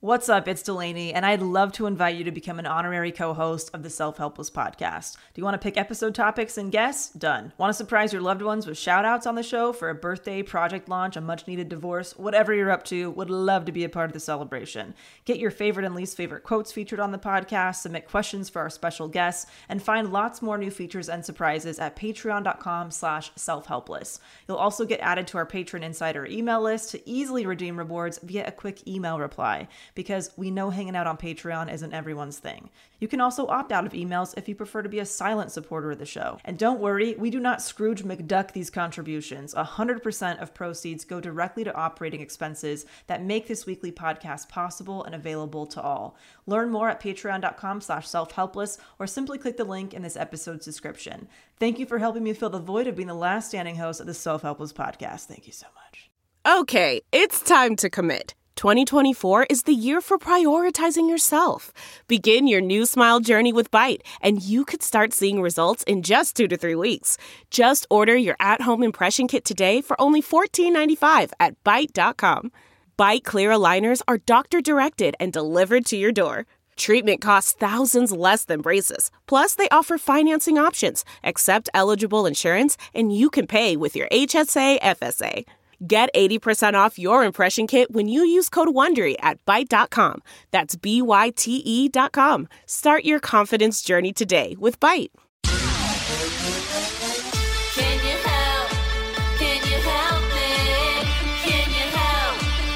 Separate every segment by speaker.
Speaker 1: What's up? It's Delaney, and I'd love to invite you to become an honorary co-host of the Self-Helpless podcast. Do you want to pick episode topics and guests? Done. Want to surprise your loved ones with shout-outs on the show for a birthday, project launch, a much-needed divorce, whatever you're up to? Would love to be a part of the celebration. Get your favorite and least favorite quotes featured on the podcast, submit questions for our special guests, and find lots more new features and surprises at patreon.com/selfhelpless. You'll also get added to our Patron Insider email list to easily redeem rewards via a quick email reply, because we know hanging out on Patreon isn't everyone's thing. You can also opt out of emails if you prefer to be a silent supporter of the show. And don't worry, we do not Scrooge McDuck these contributions. 100% of proceeds go directly to operating expenses that make this weekly podcast possible and available to all. Learn more at patreon.com/selfhelpless or simply click the link in this episode's description. Thank you for helping me fill the void of being the last standing host of the Self-Helpless podcast. Thank you so much.
Speaker 2: Okay, it's time to commit. 2024 is the year for prioritizing yourself. Begin your new smile journey with Byte, and you could start seeing results in just 2 to 3 weeks. Just order your at-home impression kit today for only $14.95 at Byte.com. Byte clear aligners are doctor-directed and delivered to your door. Treatment costs thousands less than braces. Plus, they offer financing options, accept eligible insurance, and you can pay with your HSA FSA. Get 80% off your impression kit when you use code WONDERY at Byte.com. That's BYTE.com. Start your confidence journey today with Byte.
Speaker 3: Can you help? Can you help me? Can you help?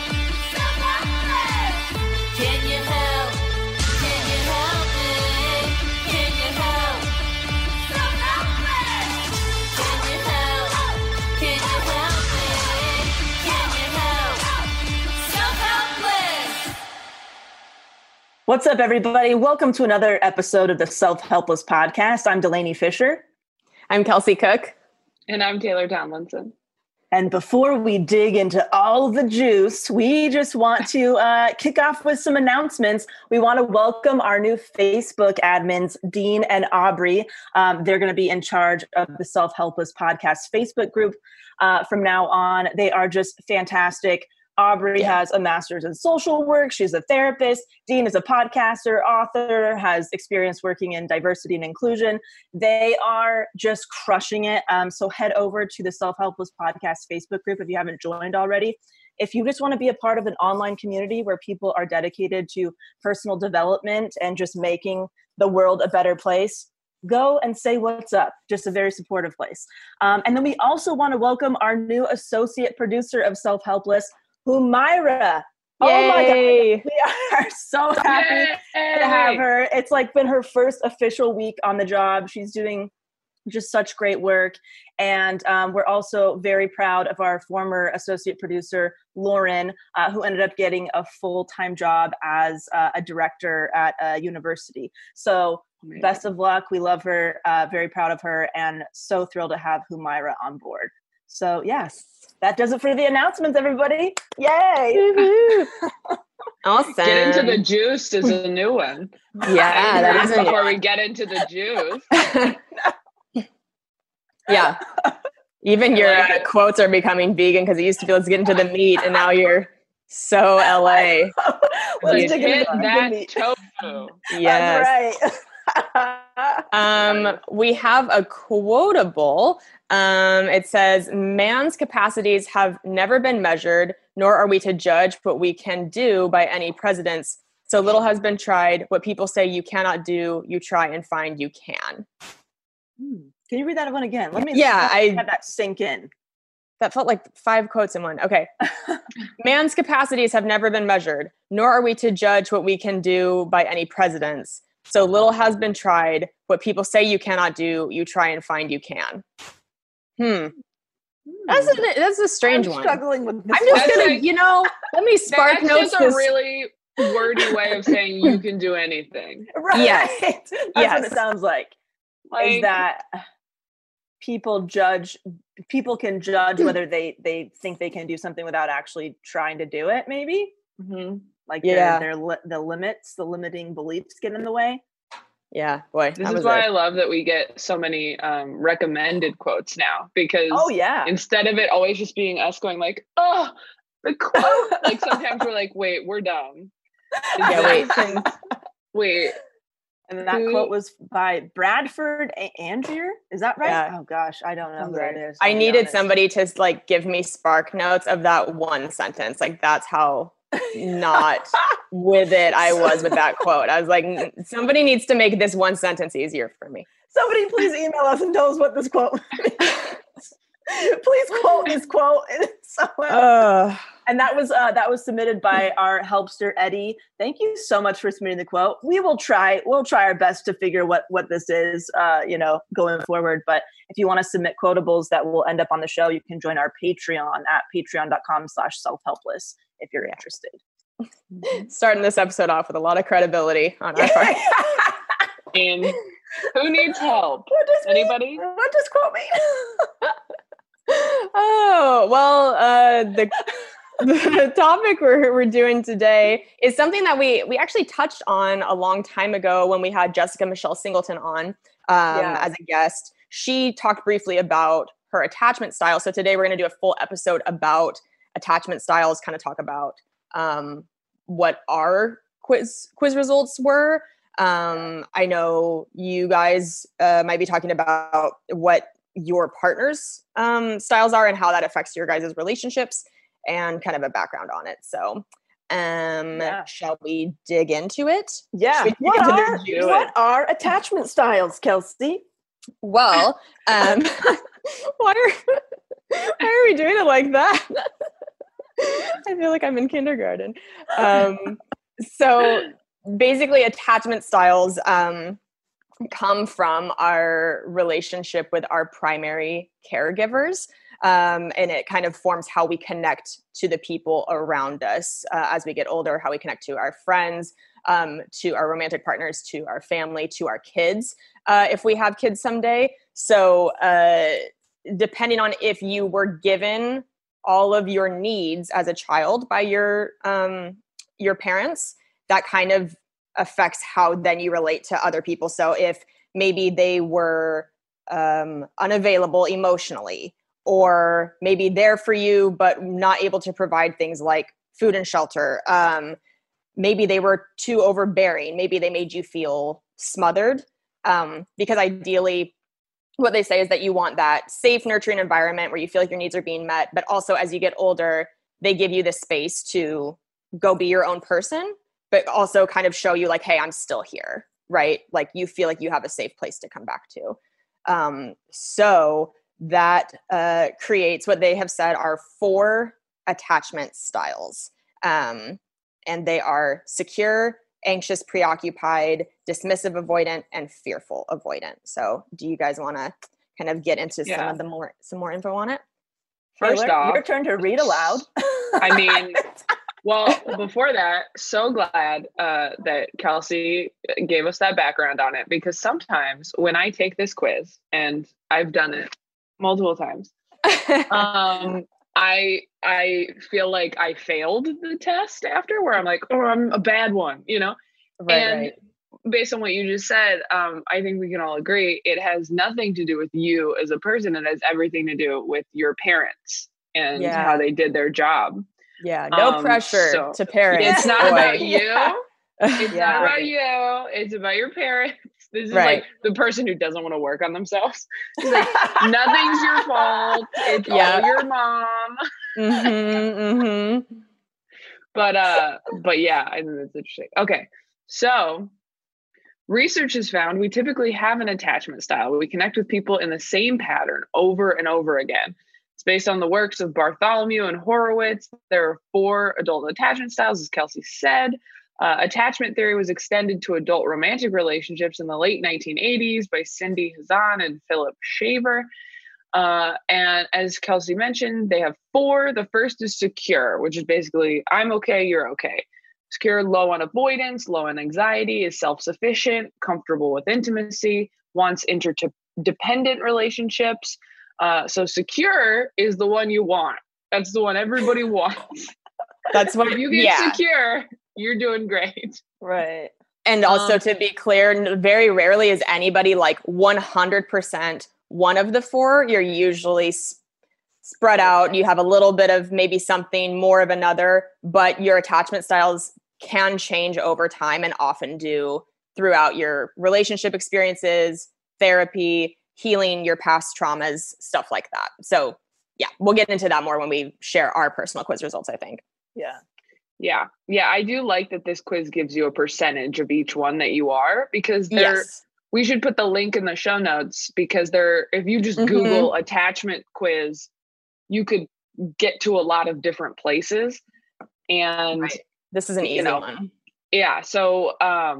Speaker 3: Can you help? Can you help me? Can you help? Can you help? Can you help me? Can you help? Self-helpless.
Speaker 1: What's up, everybody? Welcome to another episode of the Self-Helpless podcast. I'm Delaney Fisher.
Speaker 4: I'm Kelsey Cook.
Speaker 5: And I'm Taylor Tomlinson.
Speaker 1: And before we dig into all the juice, we just want to kick off with some announcements. We want to welcome our new Facebook admins, Dean and Aubrey. They're going to be in charge of the Self-Helpless podcast Facebook group from now on. They are just fantastic. Aubrey has a master's in social work. She's a therapist. Dean is a podcaster, author, has experience working in diversity and inclusion. They are just crushing it. So head over to the Self-Helpless Podcast Facebook group if you haven't joined already. If you just want to be a part of an online community where people are dedicated to personal development and just making the world a better place, go and say what's up. Just a very supportive place. And then we also want to welcome our new associate producer of Self-Helpless, Humaira. Oh my God. We are so happy to have her. It's like been her first official week on the job. She's doing just such great work. And we're also very proud of our former associate producer, Lauren, who ended up getting a full-time job as a director at a university. So best of luck. We love her, very proud of her, and so thrilled to have Humaira on board. So yes, that does it for the announcements, everybody. Yay!
Speaker 4: Awesome.
Speaker 5: Get into the juice is a new one.
Speaker 4: Yeah, that is
Speaker 5: before we get into the juice.
Speaker 4: Yeah. Even your quotes are becoming vegan because it used to be let's get into the meat, and now you're so LA.
Speaker 5: Let's hit that tofu.
Speaker 4: Yes.
Speaker 1: That's right.
Speaker 4: We have a quotable. It says, man's capacities have never been measured, nor are we to judge what we can do by any precedents. So little has been tried. What people say you cannot do, you try and find you can.
Speaker 1: Can you read that one again? Let me have that sink in.
Speaker 4: That felt like 5 quotes in one. Okay. Man's capacities have never been measured, nor are we to judge what we can do by any precedents. So little has been tried. What people say you cannot do, you try and find you can. That's a strange one.
Speaker 1: I'm struggling with this.
Speaker 4: I'm just going to, let me spark notes.
Speaker 5: That's a really wordy way of saying you can do anything.
Speaker 1: Right.
Speaker 4: Yes.
Speaker 1: That's what it sounds like. Is that people can judge whether they think they can do something without actually trying to do it, maybe?
Speaker 5: Mm-hmm.
Speaker 1: Like the limiting beliefs get in the way.
Speaker 4: Yeah, boy.
Speaker 5: This is why I love that we get so many recommended quotes now, because instead of it always just being us going like, oh, the quote, like sometimes we're like, wait, we're dumb.
Speaker 4: Yeah,
Speaker 5: wait.
Speaker 1: And that quote was by Bradford Andrew. Is that right?
Speaker 4: Yeah.
Speaker 1: Oh gosh, I don't know who that is.
Speaker 4: I needed somebody to like give me spark notes of that one sentence. Like that's how not with it I was with that quote. I was like, somebody needs to make this one sentence easier for me.
Speaker 1: Somebody please email us and tell us what this quote means. Please quote this quote. And that was submitted by our helpster Eddie. Thank you so much for submitting the quote. We'll try our best to figure what this is, going forward. But if you want to submit quotables that will end up on the show, you can join our Patreon at patreon.com/selfhelpless if you're interested.
Speaker 4: Starting this episode off with a lot of credibility on our part.
Speaker 5: And who needs help? Anybody?
Speaker 1: What does quote mean?
Speaker 4: Oh, well, the topic we're doing today is something that we actually touched on a long time ago when we had Jessica Michelle Singleton on as a guest. She talked briefly about her attachment style. So today we're going to do a full episode about attachment styles, kind of talk about what our quiz results were. I know you guys might be talking about what your partner's styles are and how that affects your guys' relationships and kind of a background on it. So shall we dig into it?
Speaker 1: Yeah. What are attachment styles, Kelsey?
Speaker 4: Well, why are we doing it like that? I feel like I'm in kindergarten. So basically attachment styles come from our relationship with our primary caregivers. And it kind of forms how we connect to the people around us as we get older, how we connect to our friends, to our romantic partners, to our family, to our kids, if we have kids someday. So depending on if you were given all of your needs as a child by your parents, that kind of affects how then you relate to other people. So if maybe they were unavailable emotionally, or maybe there for you, but not able to provide things like food and shelter. Maybe they were too overbearing. Maybe they made you feel smothered. Because ideally, what they say is that you want that safe, nurturing environment where you feel like your needs are being met. But also as you get older, they give you the space to go be your own person, but also kind of show you like, hey, I'm still here, right? Like you feel like you have a safe place to come back to. So that creates what they have said are 4 attachment styles. And they are secure, anxious, preoccupied, dismissive, avoidant, and fearful, avoidant. So do you guys want to kind of get into some more info on it?
Speaker 5: First off,
Speaker 1: your turn to read aloud.
Speaker 5: I mean, well, before that, so glad that Kelsey gave us that background on it, because sometimes when I take this quiz, and I've done it multiple times, I feel like I failed the test after, where I'm like, oh, I'm a bad one, Right. Based on what you just said, I think we can all agree it has nothing to do with you as a person. It has everything to do with your parents and how they did their job.
Speaker 4: Yeah, no pressure to parents.
Speaker 5: It's not about you. It's not about you. It's about your parents. This is like the person who doesn't want to work on themselves. It's like, nothing's your fault. It's all your mom. But yeah, I think that's interesting. Okay, so research has found we typically have an attachment style where we connect with people in the same pattern over and over again. It's based on the works of Bartholomew and Horowitz. There are 4 adult attachment styles, as Kelsey said. Attachment theory was extended to adult romantic relationships in the late 1980s by Cindy Hazan and Philip Shaver. And as Kelsey mentioned, they have 4. The first is secure, which is basically, I'm okay, you're okay. Secure, low on avoidance, low on anxiety, is self-sufficient, comfortable with intimacy, wants interdependent relationships. So secure is the one you want. That's the one everybody wants.
Speaker 4: That's what
Speaker 5: if you get secure, you're doing great.
Speaker 1: Right.
Speaker 4: And also to be clear, very rarely is anybody like 100% one of the 4. You're usually spread out. You have a little bit of maybe something more of another, but your attachment styles can change over time and often do throughout your relationship experiences, therapy, healing your past traumas, stuff like that. So yeah, we'll get into that more when we share our personal quiz results, I think.
Speaker 1: Yeah.
Speaker 5: Yeah. Yeah. I do like that this quiz gives you a percentage of each one that you are, because we should put the link in the show notes, because if you just Google attachment quiz, you could get to a lot of different places. And
Speaker 4: this is an easy one.
Speaker 5: Yeah. So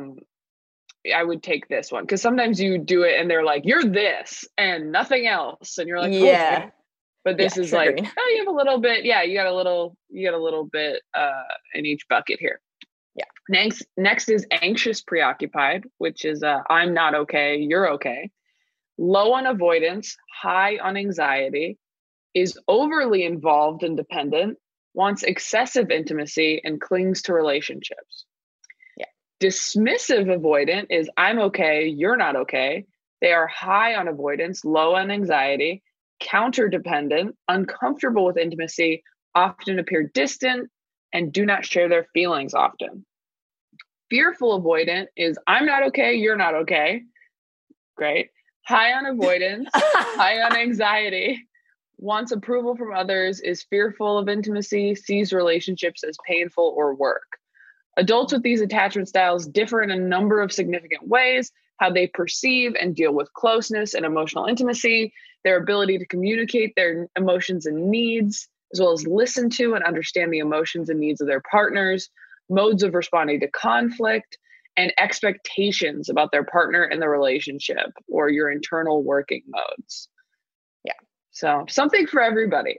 Speaker 5: I would take this one, because sometimes you do it and they're like, you're this and nothing else. And you're like,
Speaker 4: yeah.
Speaker 5: Okay. But this is like, oh, you have a little bit. Yeah, you got a little bit in each bucket here. Yeah. Next is anxious preoccupied, which is I'm not okay, you're okay. Low on avoidance, high on anxiety, is overly involved and dependent, wants excessive intimacy, and clings to relationships. Yeah. Dismissive avoidant is I'm okay, you're not okay. They are high on avoidance, low on anxiety, counter-dependent, uncomfortable with intimacy, often appear distant, and do not share their feelings often. Fearful avoidant is I'm not okay, you're not okay. Great. High on avoidance, high on anxiety, wants approval from others, is fearful of intimacy, sees relationships as painful or work. Adults with these attachment styles differ in a number of significant ways: how they perceive and deal with closeness and emotional intimacy, their ability to communicate their emotions and needs, as well as listen to and understand the emotions and needs of their partners, modes of responding to conflict, and expectations about their partner and the relationship, or your internal working modes. Yeah. So something for everybody.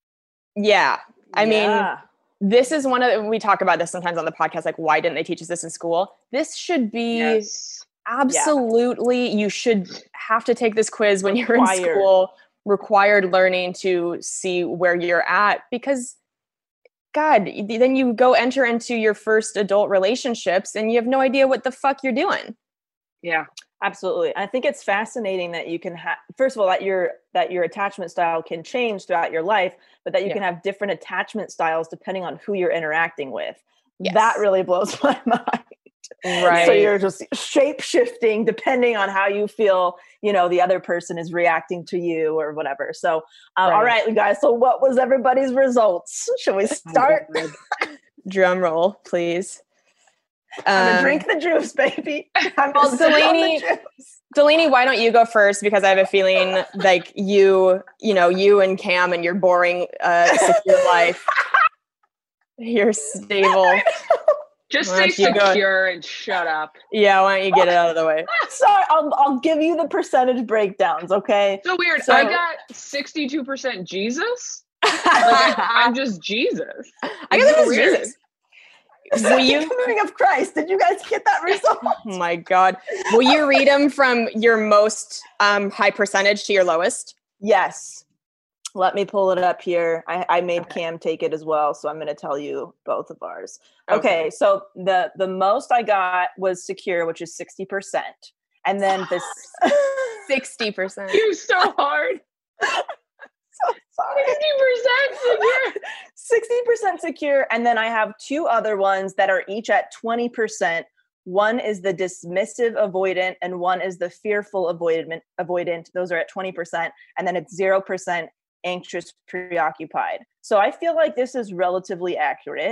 Speaker 4: Yeah. I mean, this is we talk about this sometimes on the podcast, like, why didn't they teach us this in school? This should be absolutely, you should have to take this quiz when you're in school, required learning to see where you're at, because God, then you go enter into your first adult relationships and you have no idea what the fuck you're doing.
Speaker 5: Yeah,
Speaker 1: absolutely. I think it's fascinating that you can have, first of all, that your attachment style can change throughout your life, but that you can have different attachment styles depending on who you're interacting with. Yes. That really blows my mind.
Speaker 4: Right.
Speaker 1: So you're just shape shifting depending on how you feel, the other person is reacting to you or whatever. So, all right, you guys. So what was everybody's results? Shall we start?
Speaker 4: Drum roll, please.
Speaker 1: I'm gonna drink the juice, baby.
Speaker 4: Well, Delaney, why don't you go first? Because I have a feeling like you and Cam and your boring, secure life, you're stable.
Speaker 5: Just say secure and shut up.
Speaker 4: Yeah, why don't you get it out of the way?
Speaker 1: Sorry, I'll give you the percentage breakdowns, okay?
Speaker 5: So weird. So, I got 62% Jesus. I'm just Jesus.
Speaker 4: I guess it was Jesus.
Speaker 1: Will you coming of Christ? Did you guys get that result?
Speaker 4: Oh my God. Will you read them from your most high percentage to your lowest?
Speaker 1: Yes. Let me pull it up here. I made Cam take it as well, so I'm going to tell you both of ours. Okay, so the most I got was secure, which is 60%. And then this
Speaker 4: 60%.
Speaker 5: You're so hard.
Speaker 1: So sorry.
Speaker 5: 60% secure.
Speaker 1: 60% secure. And then I have two other ones that are each at 20%. One is the dismissive avoidant and one is the fearful avoidant. Those are at 20%. And then it's 0% anxious preoccupied. So I feel like this is relatively accurate.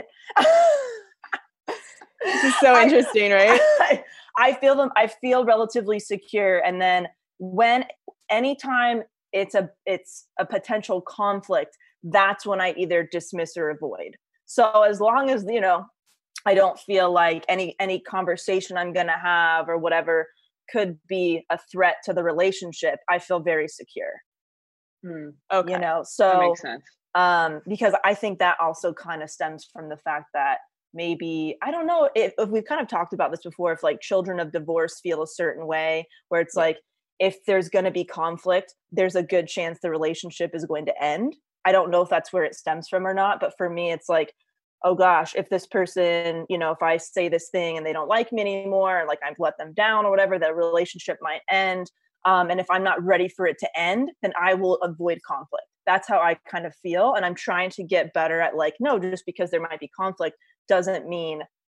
Speaker 4: This is so interesting, right?
Speaker 1: I feel relatively secure. And then anytime it's a potential conflict, that's when I either dismiss or avoid. So as long as, I don't feel like any conversation I'm going to have or whatever could be a threat to the relationship, I feel very secure.
Speaker 5: Okay.
Speaker 1: So
Speaker 5: that makes sense.
Speaker 1: Because I think that also kind of stems from the fact that maybe, I don't know if we've kind of talked about this before, if like children of divorce feel a certain way where it's like, if there's going to be conflict, there's a good chance the relationship is going to end. I don't know if that's where it stems from or not, but for me, it's like, oh gosh, if this person, if I say this thing and they don't like me anymore, and like I've let them down or whatever, the relationship might end. And if I'm not ready for it to end, then I will avoid conflict. That's how I kind of feel. And I'm trying to get better at like, no, just because there might be conflict doesn't mean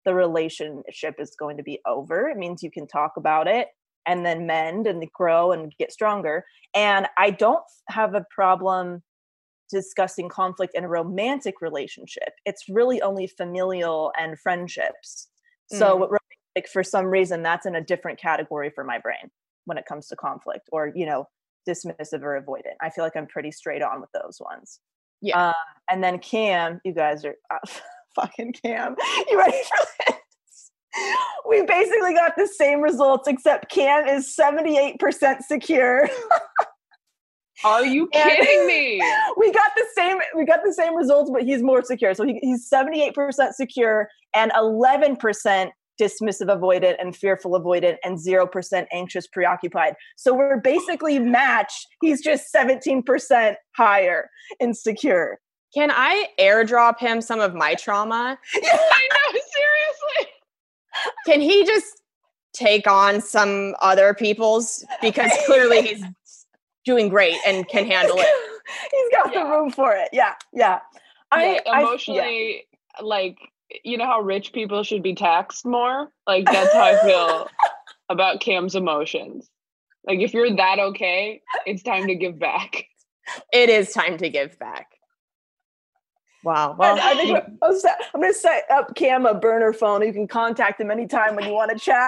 Speaker 1: the relationship is going to be over. It means you can talk about it and then mend and grow and get stronger. And I don't have a problem discussing conflict in a romantic relationship. It's really only familial and friendships. So what romantic, for some reason, that's in a different category for my brain when it comes to conflict or, dismissive or avoidant. I feel like I'm pretty straight on with those ones.
Speaker 4: Yeah.
Speaker 1: And then Cam, you guys are fucking Cam. You ready for this? We basically got the same results, except Cam is 78% secure.
Speaker 5: Are you kidding me?
Speaker 1: We got the same results, but he's more secure. So he's 78% secure and 11% dismissive avoidant and fearful avoidant and 0% anxious preoccupied. So we're basically matched. He's just 17% higher in secure.
Speaker 4: Can I airdrop him some of my trauma?
Speaker 5: I know, seriously.
Speaker 4: Can he just take on some other people's? Because clearly he's doing great and can handle it.
Speaker 1: He's got the room for it. Yeah.
Speaker 5: Emotionally, like, you know how rich people should be taxed more? Like, that's how I feel about Cam's emotions. Like, if you're that okay, it's time to give back.
Speaker 4: It is time to give back. Wow. Well,
Speaker 1: I think I'm going to set up Cam a burner phone. You can contact him anytime when you want to chat.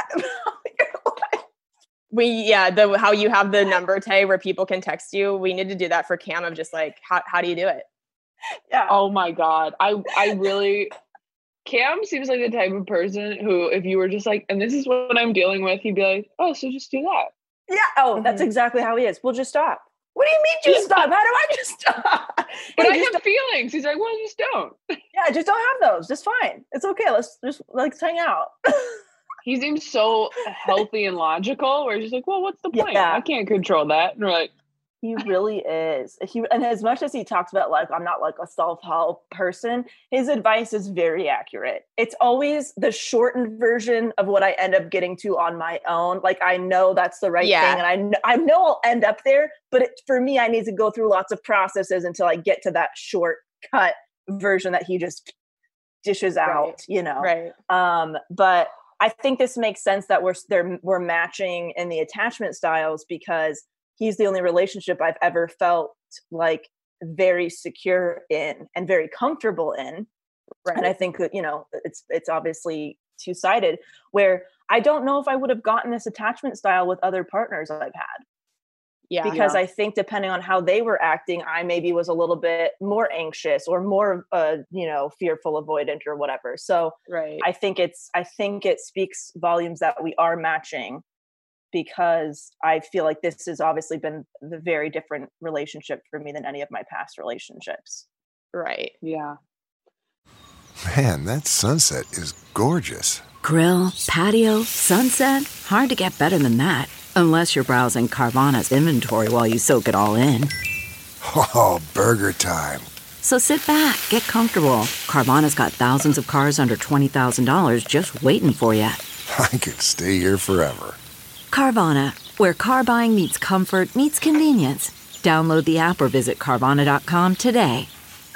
Speaker 4: How you have the number, Tay, where people can text you. We need to do that for Cam of just like, how do you do it?
Speaker 1: Yeah.
Speaker 5: Oh my God. I really, Cam seems like the type of person who, if you were just like, and this is what I'm dealing with, he'd be like, oh, so just do that.
Speaker 1: Yeah. Oh, that's exactly how he is. We'll just stop. What do you mean just stop? How do I just stop?
Speaker 5: But I have feelings. He's like, well, just don't.
Speaker 1: Yeah, just don't have those. Just fine. It's okay. Let's hang out.
Speaker 5: He seems so healthy and logical where he's just like, well, what's the point?
Speaker 1: Yeah.
Speaker 5: I can't control that. And we're like,
Speaker 1: he really is. And as much as he talks about like, I'm not like a self-help person, his advice is very accurate. It's always the shortened version of what I end up getting to on my own. Like, I know that's the right thing. And I know I'll end up there, but for me, I need to go through lots of processes until I get to that shortcut version that he just dishes out,
Speaker 4: Right.
Speaker 1: But I think this makes sense that we're matching in the attachment styles because he's the only relationship I've ever felt like very secure in and very comfortable in.
Speaker 4: Right.
Speaker 1: And I think that, it's obviously two-sided where I don't know if I would have gotten this attachment style with other partners I've had.
Speaker 4: Yeah.
Speaker 1: Because I think depending on how they were acting, I maybe was a little bit more anxious or more, fearful, avoidant or whatever. So
Speaker 4: right.
Speaker 1: I think it speaks volumes that we are matching because I feel like this has obviously been the very different relationship for me than any of my past relationships.
Speaker 4: Right.
Speaker 5: yeah.
Speaker 6: Man, that sunset is gorgeous.
Speaker 7: Grill, patio, sunset. Hard to get better than that. Unless you're browsing Carvana's inventory while you soak it all in.
Speaker 6: Oh, burger time.
Speaker 7: So sit back, get comfortable. Carvana's got thousands of cars under $20,000 just waiting for you.
Speaker 6: I could stay here forever.
Speaker 7: Carvana, where car buying meets comfort meets convenience. Download the app or visit Carvana.com today.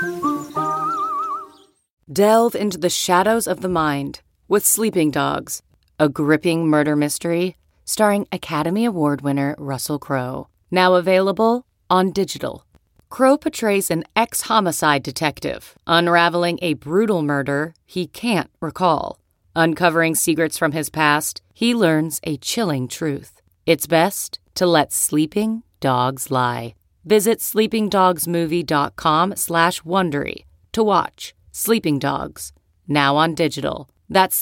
Speaker 8: Delve into the shadows of the mind with Sleeping Dogs, a gripping murder mystery starring Academy Award winner Russell Crowe. Now available on digital. Crowe portrays an ex-homicide detective unraveling a brutal murder he can't recall. Uncovering secrets from his past, he learns a chilling truth. It's best to let sleeping dogs lie. Visit sleepingdogsmovie.com/Wondery to watch Sleeping Dogs, now on digital. That's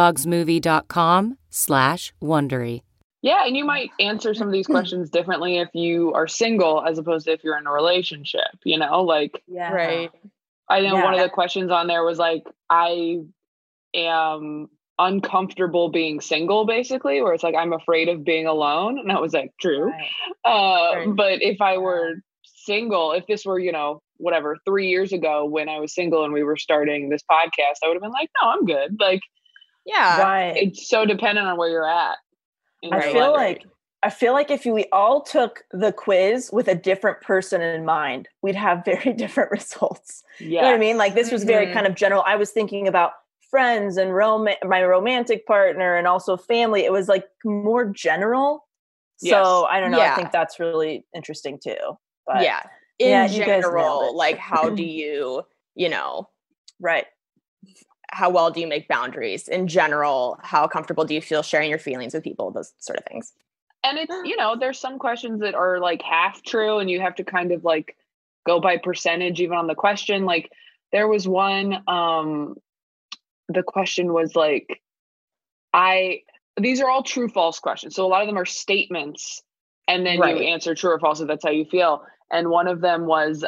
Speaker 8: sleepingdogsmovie.com/Wondery.
Speaker 5: Yeah, and you might answer some of these questions differently if you are single as opposed to if you're in a relationship, like,
Speaker 1: Yeah.
Speaker 4: Right.
Speaker 5: I know
Speaker 1: Yeah.
Speaker 5: one of the questions on there was like, I am uncomfortable being single, basically, where it's like, I'm afraid of being alone. And I was like, true.
Speaker 1: Right.
Speaker 5: But if I were single, if this were, 3 years ago when I was single and we were starting this podcast, I would have been like, no, I'm good. Like,
Speaker 4: Yeah.
Speaker 1: Right.
Speaker 5: it's so dependent on where you're at.
Speaker 1: I feel like if we all took the quiz with a different person in mind, we'd have very different results.
Speaker 5: Yeah.
Speaker 1: You know what I mean? Like this was very kind of general. I was thinking about friends and my romantic partner and also family. It was like more general.
Speaker 5: Yes.
Speaker 1: So I don't know. I
Speaker 4: Yeah.
Speaker 1: think that's really interesting too. But
Speaker 4: yeah. In
Speaker 1: yeah, you guys nailed
Speaker 4: general,
Speaker 1: it.
Speaker 4: like how do you,
Speaker 1: right.
Speaker 4: how well do you make boundaries? In general, how comfortable do you feel sharing your feelings with people? Those sort of things.
Speaker 5: And it's, there's some questions that are like half true and you have to kind of like go by percentage even on the question. Like there was one, the question was like, these are all true false questions. So a lot of them are statements and then
Speaker 4: Right.
Speaker 5: you answer true or false if that's how you feel. And one of them was,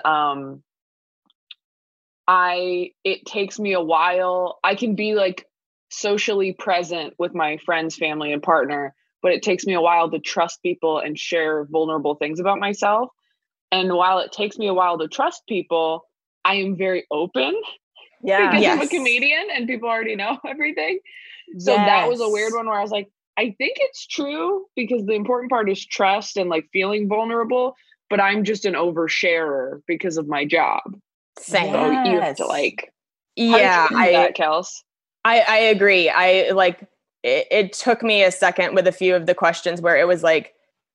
Speaker 5: it takes me a while. I can be like socially present with my friends, family, and partner, but it takes me a while to trust people and share vulnerable things about myself. And while it takes me a while to trust people, I am very open
Speaker 1: Yeah.
Speaker 5: because I'm a
Speaker 4: Yes.
Speaker 5: comedian and people already know everything. So that was a weird one where I was like, I think it's true because the important part is trust and like feeling vulnerable, but I'm just an oversharer because of my job.
Speaker 4: Same.
Speaker 5: So you have to
Speaker 1: Yes.
Speaker 5: like,
Speaker 4: Yeah,
Speaker 5: how did you do that, Kels?
Speaker 4: I agree. It took me a second with a few of the questions where it was like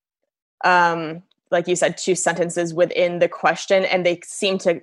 Speaker 4: you said, 2 sentences within the question, and they seem to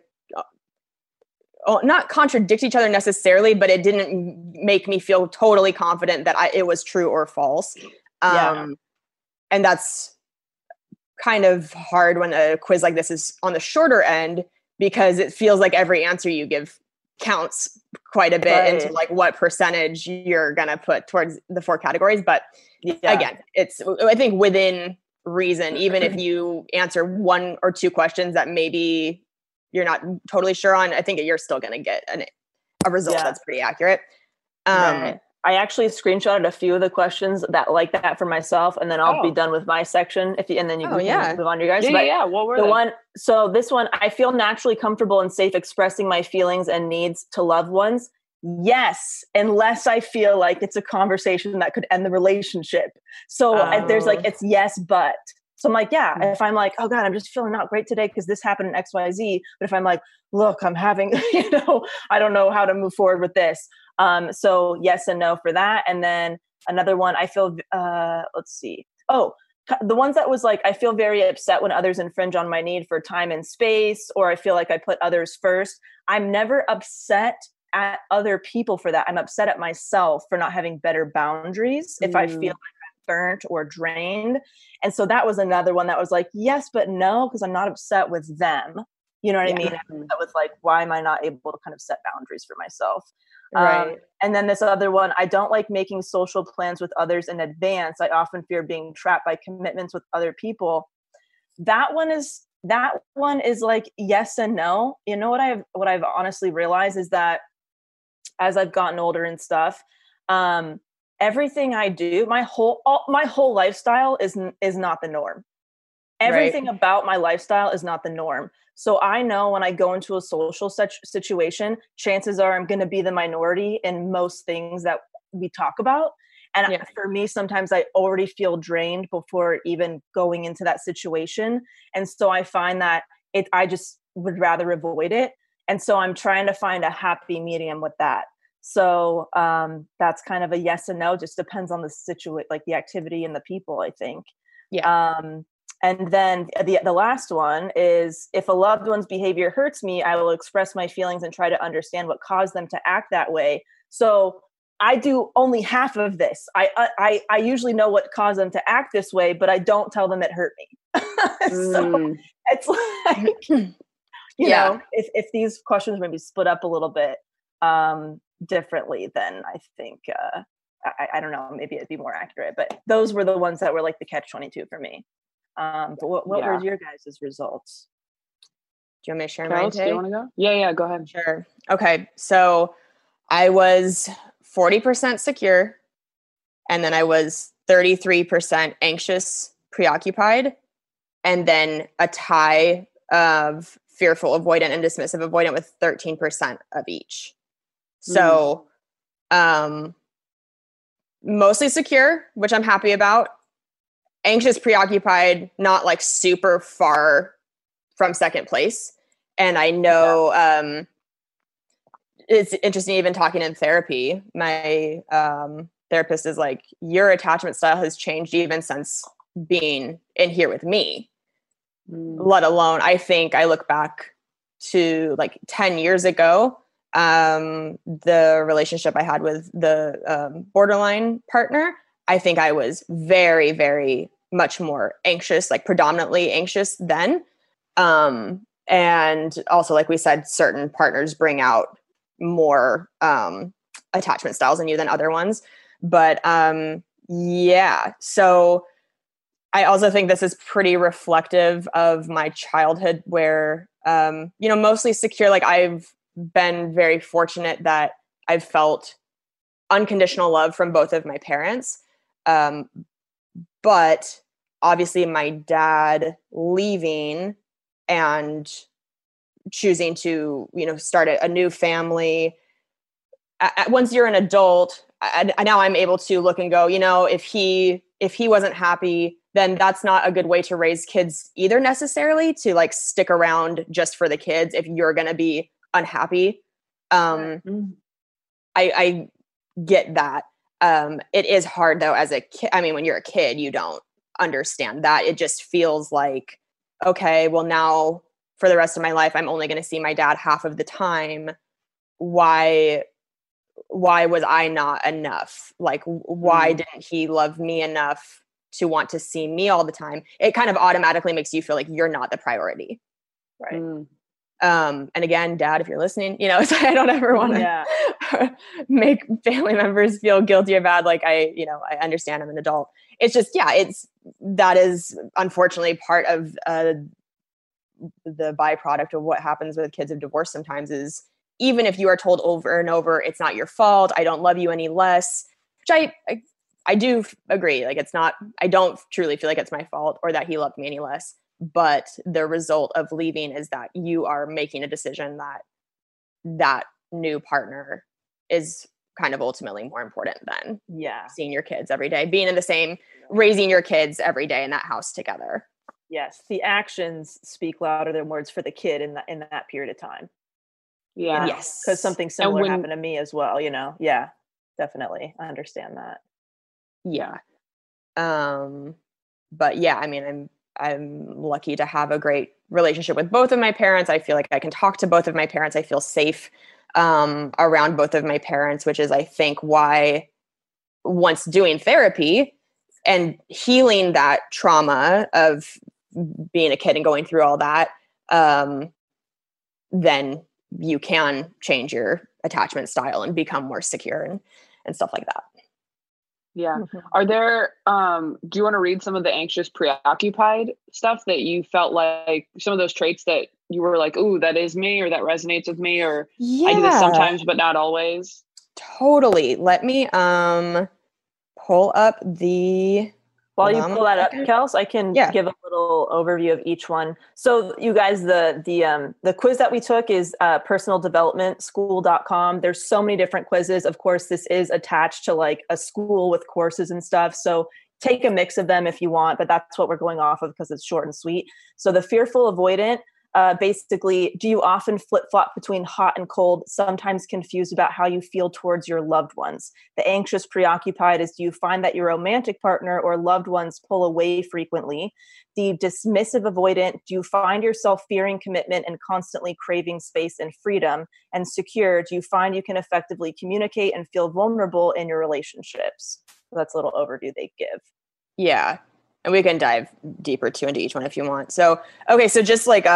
Speaker 4: not contradict each other necessarily, but it didn't make me feel totally confident that it was true or false.
Speaker 1: Yeah.
Speaker 4: And that's kind of hard when a quiz like this is on the shorter end, because it feels like every answer you give counts quite a bit into like what percentage you're going to put towards the 4 categories. But again, it's, I think within reason, even if you answer 1 or 2 questions that maybe you're not totally sure on, I think you're still going to get a result that's pretty accurate.
Speaker 1: Right. I actually screenshotted a few of the questions that like that for myself, and then I'll be done with my section. And then you can move on to you guys.
Speaker 5: Yeah. What were they?
Speaker 1: So this one, I feel naturally comfortable and safe expressing my feelings and needs to loved ones. Yes, unless I feel like it's a conversation that could end the relationship. So there's like, it's yes, but. So I'm like, yeah, if I'm like, oh God, I'm just feeling not great today because this happened in X, Y, Z. But if I'm like, look, I'm having, I don't know how to move forward with this. So yes and no for that. And then another one, I feel, let's see. Oh, the ones that was like, I feel very upset when others infringe on my need for time and space, or I feel like I put others first. I'm never upset at other people for that. I'm upset at myself for not having better boundaries. If I feel like I'm burnt or drained. And so that was another one that was like, yes, but no, because I'm not upset with them. You know what I mean? That was like, why am I not able to kind of set boundaries for myself?
Speaker 4: Right.
Speaker 1: And then this other one, I don't like making social plans with others in advance. I often fear being trapped by commitments with other people. That one is like yes and no. You know what I've honestly realized is that as I've gotten older and stuff, everything I do, my whole lifestyle is not the norm. Everything about my lifestyle is not the norm. So I know when I go into a social situation, chances are I'm going to be the minority in most things that we talk about. And for me, sometimes I already feel drained before even going into that situation. And so I find that I just would rather avoid it. And so I'm trying to find a happy medium with that. So that's kind of a yes and no, just depends on the situation, like the activity and the people, I think.
Speaker 4: Yeah.
Speaker 1: And then the last one is, if a loved one's behavior hurts me, I will express my feelings and try to understand what caused them to act that way. So I do only half of this. I usually know what caused them to act this way, but I don't tell them it hurt me. So it's like, you know, if these questions maybe split up a little bit differently, then I think, I don't know, maybe it'd be more accurate, but those were the ones that were like the catch-22 for me. But what were your guys' results?
Speaker 4: Do you want me to share
Speaker 5: Kels,
Speaker 4: mine?
Speaker 5: do you want to go? Yeah, go ahead.
Speaker 4: Sure. Okay. So I was 40% secure, and then I was 33% anxious, preoccupied, and then a tie of fearful, avoidant, and dismissive avoidant with 13% of each. So mostly secure, which I'm happy about. Anxious, preoccupied, not like super far from second place. And I know it's interesting, even talking in therapy, my therapist is like, your attachment style has changed even since being in here with me, let alone, I think I look back to like 10 years ago, the relationship I had with the borderline partner, I think I was very, very much more anxious, like predominantly anxious then. And also, like we said, certain partners bring out more attachment styles in you than other ones. But yeah, so I also think this is pretty reflective of my childhood where, mostly secure. Like I've been very fortunate that I've felt unconditional love from both of my parents. But obviously my dad leaving and choosing to, start a new family. Once you're an adult, now I'm able to look and go, if he wasn't happy, then that's not a good way to raise kids either necessarily, to like stick around just for the kids if you're going to be unhappy. I get that. It is hard though as a kid. I mean, when you're a kid, you don't understand that. It just feels like, okay, well now for the rest of my life, I'm only going to see my dad half of the time. Why was I not enough? Like, why didn't he love me enough to want to see me all the time? It kind of automatically makes you feel like you're not the priority.
Speaker 1: Right.
Speaker 4: And again, Dad, if you're listening, so I don't ever want to make family members feel guilty or bad. Like I understand I'm an adult. It's just, that is unfortunately part of the byproduct of what happens with kids of divorce sometimes is, even if you are told over and over, it's not your fault, I don't love you any less, which I do agree. Like it's not, I don't truly feel like it's my fault or that he loved me any less. But the result of leaving is that you are making a decision that new partner is kind of ultimately more important than seeing your kids every day, being in the same, raising your kids every day in that house together.
Speaker 1: Yes. The actions speak louder than words for the kid in that period of time.
Speaker 5: Yeah.
Speaker 4: Yes.
Speaker 1: Because something similar happened to me as well, Yeah, definitely. I understand that.
Speaker 4: Yeah. But yeah, I mean, I'm lucky to have a great relationship with both of my parents. I feel like I can talk to both of my parents. I feel safe around both of my parents, which is, I think, why once doing therapy and healing that trauma of being a kid and going through all that, then you can change your attachment style and become more secure and stuff like that.
Speaker 5: Yeah. Are there, do you want to read some of the anxious, preoccupied stuff that you felt like, some of those traits that you were like, ooh, that is me, or that resonates with me, or I do this sometimes, but not always?
Speaker 4: Totally. Let me pull up the...
Speaker 1: While you pull that up, Kels, I can give a little overview of each one. So you guys, the quiz that we took is personaldevelopmentschool.com. There's so many different quizzes. Of course, this is attached to like a school with courses and stuff. So take a mix of them if you want, but that's what we're going off of because it's short and sweet. So the fearful avoidant, basically, do you often flip-flop between hot and cold, sometimes confused about how you feel towards your loved ones? The anxious preoccupied is, do you find that your romantic partner or loved ones pull away frequently? The dismissive avoidant, do you find yourself fearing commitment and constantly craving space and freedom? And secure, do you find you can effectively communicate and feel vulnerable in your relationships? So that's a little overview they give.
Speaker 4: Yeah. And we can dive deeper too into each one if you want. So, okay. So just like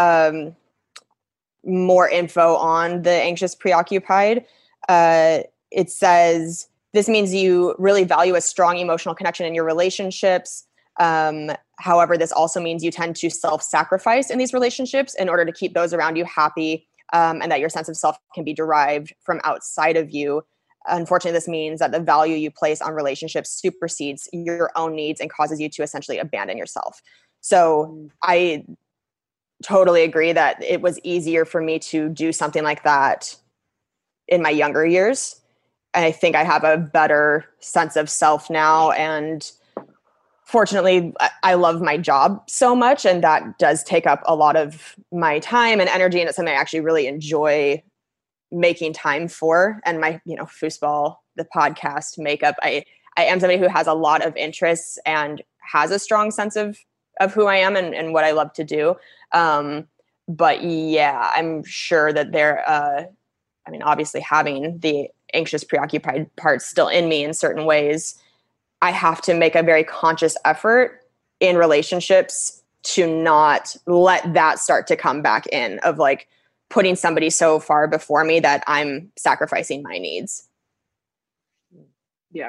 Speaker 4: more info on the anxious preoccupied. It says, this means you really value a strong emotional connection in your relationships. However, this also means you tend to self-sacrifice in these relationships in order to keep those around you happy, and that your sense of self can be derived from outside of you. Unfortunately, this means that the value you place on relationships supersedes your own needs and causes you to essentially abandon yourself. So I totally agree that it was easier for me to do something like that in my younger years. And I think I have a better sense of self now. And fortunately, I love my job so much, and that does take up a lot of my time and energy. And it's something I actually really enjoy making time for, and my, foosball, the podcast, makeup. I am somebody who has a lot of interests and has a strong sense of who I am and what I love to do. But yeah, I'm sure that obviously having the anxious, preoccupied part still in me in certain ways, I have to make a very conscious effort in relationships to not let that start to come back in, of like putting somebody so far before me that I'm sacrificing my needs.
Speaker 5: Yeah.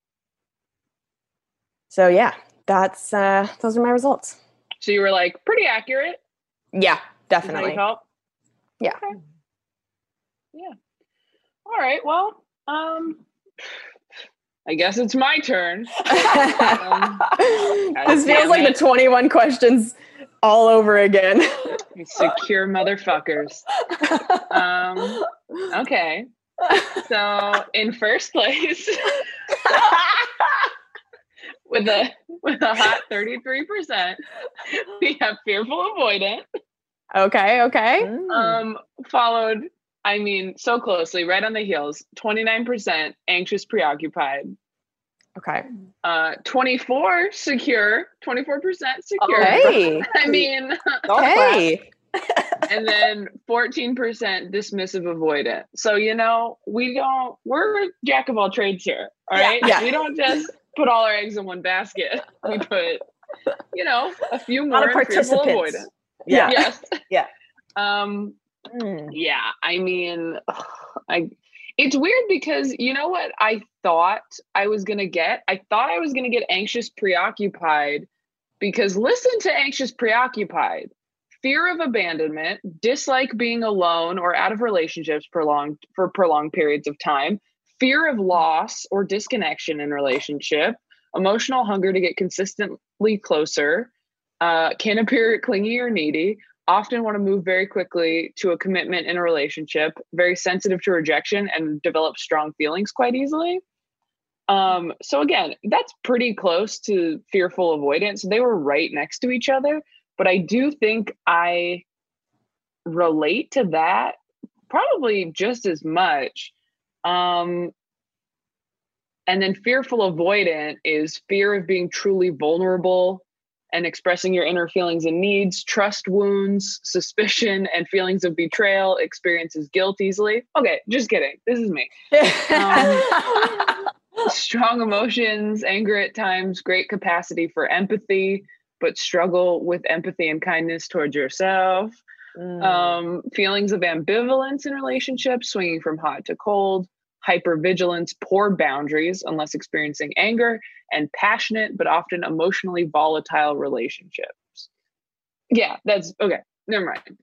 Speaker 4: So yeah, that's those are my results.
Speaker 5: So you were like pretty accurate.
Speaker 4: Yeah,
Speaker 5: Is how
Speaker 4: definitely.
Speaker 5: you felt?
Speaker 4: Yeah.
Speaker 5: Okay. Yeah. All right. Well, I guess it's my turn.
Speaker 4: This feels like the 21 questions all over again.
Speaker 5: You secure motherfuckers. Okay. So in first place, with a hot 33%, we have fearful avoidant.
Speaker 4: Okay.
Speaker 5: Followed, so closely, right on the heels, 29% anxious preoccupied.
Speaker 4: Okay.
Speaker 5: 24% secure.
Speaker 4: Hey.
Speaker 5: Okay.
Speaker 4: Hey.
Speaker 5: And then 14% dismissive avoidant. So, we're a jack of all trades here. All right.
Speaker 4: Yeah.
Speaker 5: We don't just put all our eggs in one basket. We put, a few more
Speaker 1: lot of
Speaker 5: fearful
Speaker 1: participants.
Speaker 5: avoidant.
Speaker 1: Yeah.
Speaker 5: Yes.
Speaker 1: Yeah.
Speaker 5: It's weird because you know what I thought I was going to get? I thought I was going to get anxious preoccupied, because listen to anxious preoccupied: fear of abandonment, dislike being alone or out of relationships for prolonged periods of time, fear of loss or disconnection in relationship, emotional hunger to get consistently closer, can appear clingy or needy, often want to move very quickly to a commitment in a relationship, very sensitive to rejection, and develop strong feelings quite easily. So again, that's pretty close to fearful avoidance. They were right next to each other, but I do think I relate to that probably just as much. And then fearful avoidant is fear of being truly vulnerable and expressing your inner feelings and needs, trust wounds, suspicion, and feelings of betrayal, experiences guilt easily. Okay, just kidding. This is me. Strong emotions, anger at times, great capacity for empathy, but struggle with empathy and kindness towards yourself. Feelings of ambivalence in relationships, swinging from hot to cold, hypervigilance, poor boundaries unless experiencing anger, and passionate but often emotionally volatile relationships. Yeah, that's okay. Never mind.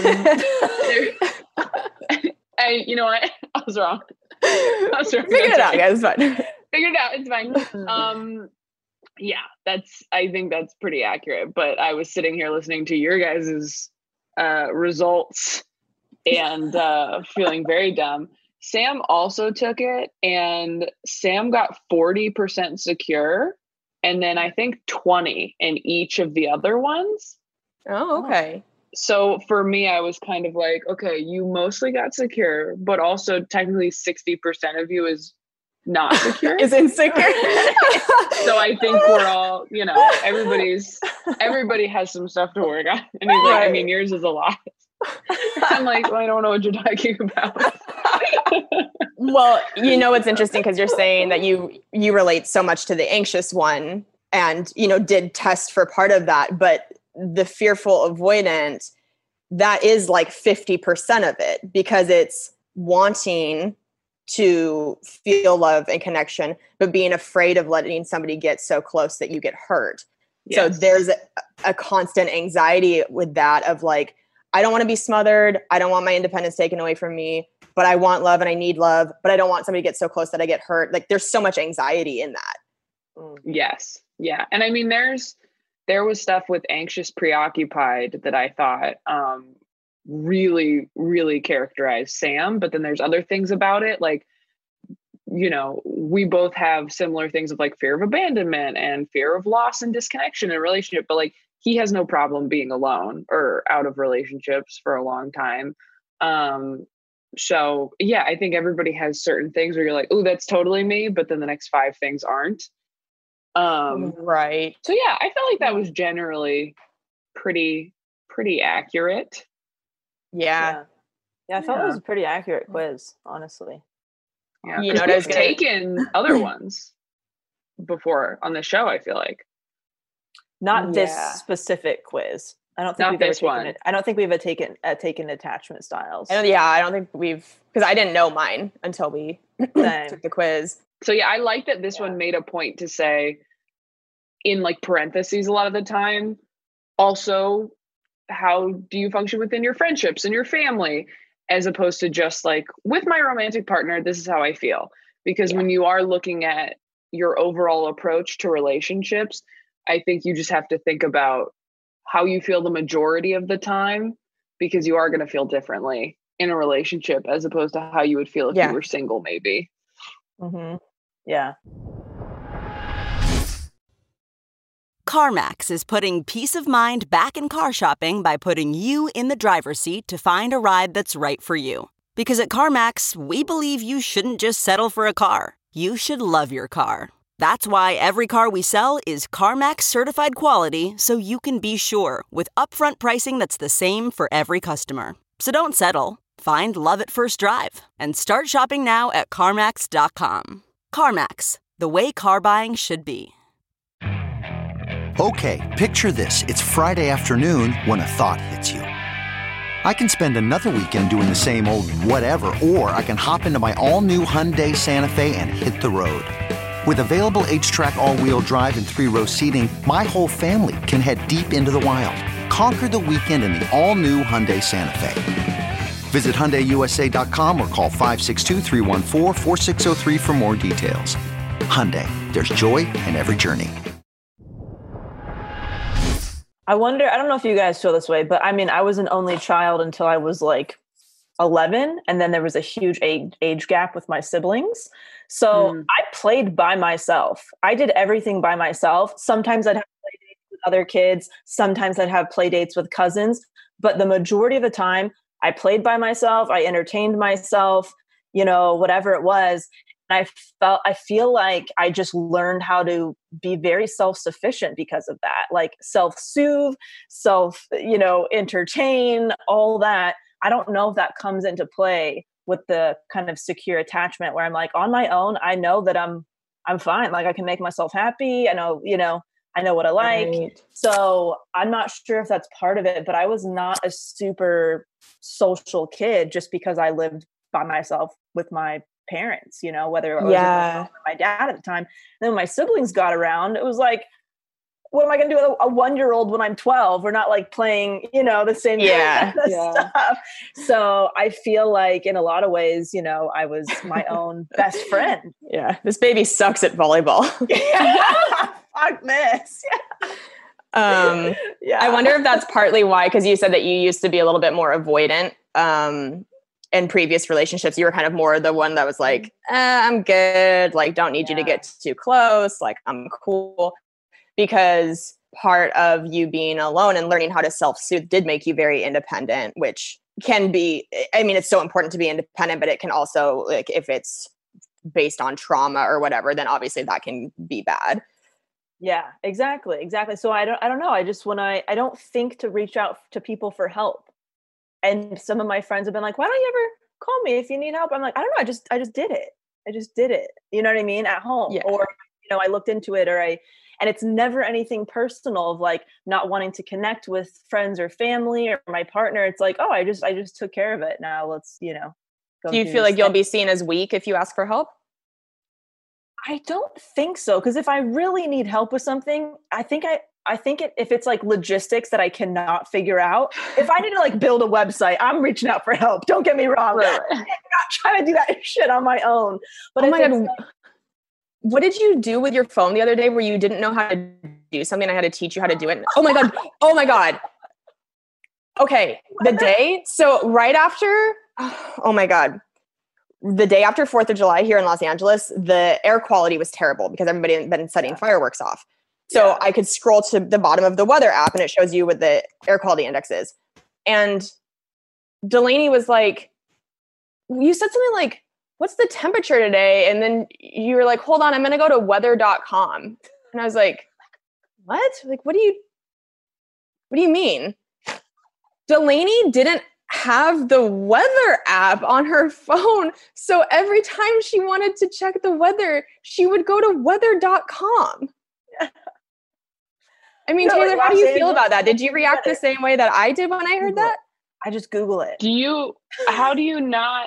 Speaker 5: You know what? I was wrong.
Speaker 4: Figure it out, guys. It's fine.
Speaker 5: Figure it out. It's fine. Yeah, I think that's pretty accurate. But I was sitting here listening to your guys' results and feeling very dumb. Sam also took it, and Sam got 40% secure, and then I think 20 in each of the other ones.
Speaker 4: Oh, okay.
Speaker 5: So for me, I was kind of like, okay, you mostly got secure, but also technically 60% of you is not secure.
Speaker 4: Is insecure.
Speaker 5: So I think we're all, everybody has some stuff to work on. And he's like, I mean, yours is a lot. I'm like, well, I don't know what you're talking about.
Speaker 4: Well, it's interesting because you're saying that you relate so much to the anxious one and, did test for part of that, but the fearful avoidant, that is like 50% of it, because it's wanting to feel love and connection, but being afraid of letting somebody get so close that you get hurt. Yes. So there's a constant anxiety with that of like, I don't want to be smothered. I don't want my independence taken away from me, but I want love and I need love, but I don't want somebody to get so close that I get hurt. Like there's so much anxiety in that.
Speaker 5: Yes. Yeah. And I mean, there was stuff with anxious preoccupied that I thought really, really characterized Sam, but then there's other things about it. Like, we both have similar things of like fear of abandonment and fear of loss and disconnection in a relationship, but like he has no problem being alone or out of relationships for a long time. So yeah, I think everybody has certain things where you're like, oh, that's totally me, but then the next 5 things aren't.
Speaker 4: Right.
Speaker 5: So yeah, I felt like that was generally pretty accurate.
Speaker 4: Yeah.
Speaker 1: Yeah, I felt it was
Speaker 5: Yeah.
Speaker 1: a pretty accurate quiz, honestly.
Speaker 5: Yeah,
Speaker 4: You
Speaker 5: 'cause
Speaker 4: know what I was
Speaker 5: we've
Speaker 4: gonna-
Speaker 5: taken other ones before on the show, I feel like.
Speaker 1: Not this
Speaker 4: Yeah.
Speaker 1: specific quiz. I don't think
Speaker 5: Not
Speaker 1: we've ever
Speaker 5: this
Speaker 1: taken
Speaker 5: one.
Speaker 1: it. I don't think we've ever taken attachment styles.
Speaker 4: I don't think because I didn't know mine until we
Speaker 1: Same.
Speaker 4: took the quiz.
Speaker 5: So yeah, I like that this one made a point to say in like parentheses a lot of the time, also, how do you function within your friendships and your family, as opposed to just like with my romantic partner, this is how I feel. Because when you are looking at your overall approach to relationships, I think you just have to think about how you feel the majority of the time, because you are going to feel differently in a relationship as opposed to how you would feel if you were single, maybe.
Speaker 1: Mm-hmm. Yeah.
Speaker 9: CarMax is putting peace of mind back in car shopping by putting you in the driver's seat to find a ride that's right for you. Because at CarMax, we believe you shouldn't just settle for a car. You should love your car. That's why every car we sell is CarMax certified quality, so you can be sure with upfront pricing that's the same for every customer. So don't settle. Find love at first drive and start shopping now at CarMax.com. CarMax, the way car buying should be.
Speaker 10: Okay, picture this. It's Friday afternoon when a thought hits you. I can spend another weekend doing the same old whatever, or I can hop into my all-new Hyundai Santa Fe and hit the road. With available H-Track all-wheel drive and 3-row seating, my whole family can head deep into the wild. Conquer the weekend in the all-new Hyundai Santa Fe. Visit HyundaiUSA.com or call 562-314-4603 for more details. Hyundai, there's joy in every journey.
Speaker 1: I wonder, I don't know if you guys feel this way, but I mean, I was an only child until I was like 11. And then there was a huge age gap with my siblings. So I played by myself. I did everything by myself. Sometimes I'd have play dates with other kids. Sometimes I'd have play dates with cousins. But the majority of the time, I played by myself. I entertained myself, whatever it was. And I feel like I just learned how to be very self-sufficient because of that, like self-soothe, entertain, all that. I don't know if that comes into play with the kind of secure attachment where I'm like on my own. I know that I'm fine. Like I can make myself happy. I know what I like. Right. So I'm not sure if that's part of it, but I was not a super social kid just because I lived by myself with my parents, whether it was my dad at the time. And then when my siblings got around, it was like, what am I going to do with a 1-year-old when I'm 12? We're not like playing, the same kind of stuff. So I feel like in a lot of ways, I was my own best friend.
Speaker 4: Yeah. This baby sucks at volleyball.
Speaker 1: Fuck this.
Speaker 4: I wonder if that's partly why, because you said that you used to be a little bit more avoidant. In previous relationships, you were kind of more the one that was like, I'm good. Like, don't need you to get too close. Like, I'm cool. Because part of you being alone and learning how to self-soothe did make you very independent, which can be, it's so important to be independent, but it can also, like, if it's based on trauma or whatever, then obviously that can be bad.
Speaker 1: Yeah, exactly. So I don't know. I just, I don't think to reach out to people for help. And some of my friends have been like, why don't you ever call me if you need help? I'm like, I don't know. I just did it. You know what I mean? At home. Yeah. Or, I looked into it and it's never anything personal of like not wanting to connect with friends or family or my partner. It's like, oh, I just took care of it. Now let's, go.
Speaker 4: Do you feel like you'll be seen as weak if you ask for help?
Speaker 1: I don't think so. Because if I really need help with something, I think if it's like logistics that I cannot figure out, if I need to like build a website, I'm reaching out for help. Don't get me wrong. Right. I'm not trying to do that shit on my own. But
Speaker 4: oh my God. What did you do with your phone the other day where you didn't know how to do something? I had to teach you how to do it. Oh my God. Okay. The day. So right after, oh my God. The day after 4th of July here in Los Angeles, the air quality was terrible because everybody had been setting fireworks off. So I could scroll to the bottom of the weather app and it shows you what the air quality index is. And Delaney was like, you said something like, what's the temperature today? And then you were like, hold on, I'm going to go to weather.com. And I was like, what? Like, what do you mean? Delaney didn't have the weather app on her phone. So every time she wanted to check the weather, she would go to weather.com. I mean,
Speaker 1: No,
Speaker 4: Taylor,
Speaker 1: like
Speaker 4: how do you
Speaker 1: Los
Speaker 4: feel
Speaker 1: Angeles
Speaker 4: about that? Did you react the same way that I did when I heard
Speaker 1: Google
Speaker 4: that?
Speaker 1: it. I just Google it.
Speaker 5: How do you not?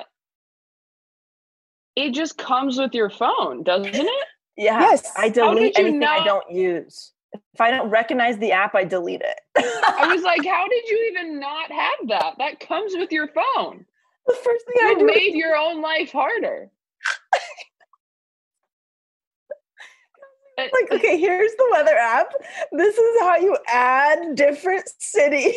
Speaker 5: It just comes with your phone, doesn't it?
Speaker 1: Yeah.
Speaker 4: Yes.
Speaker 1: I
Speaker 5: How did
Speaker 1: delete
Speaker 5: you
Speaker 1: anything I
Speaker 5: not-
Speaker 1: don't use. If I don't recognize the app, I delete it.
Speaker 5: I was like, how did you even not have that? That comes with your phone.
Speaker 1: The first thing I
Speaker 5: You
Speaker 1: do
Speaker 5: made your own life harder.
Speaker 1: is like, okay, here's the weather app. This is how you add different cities.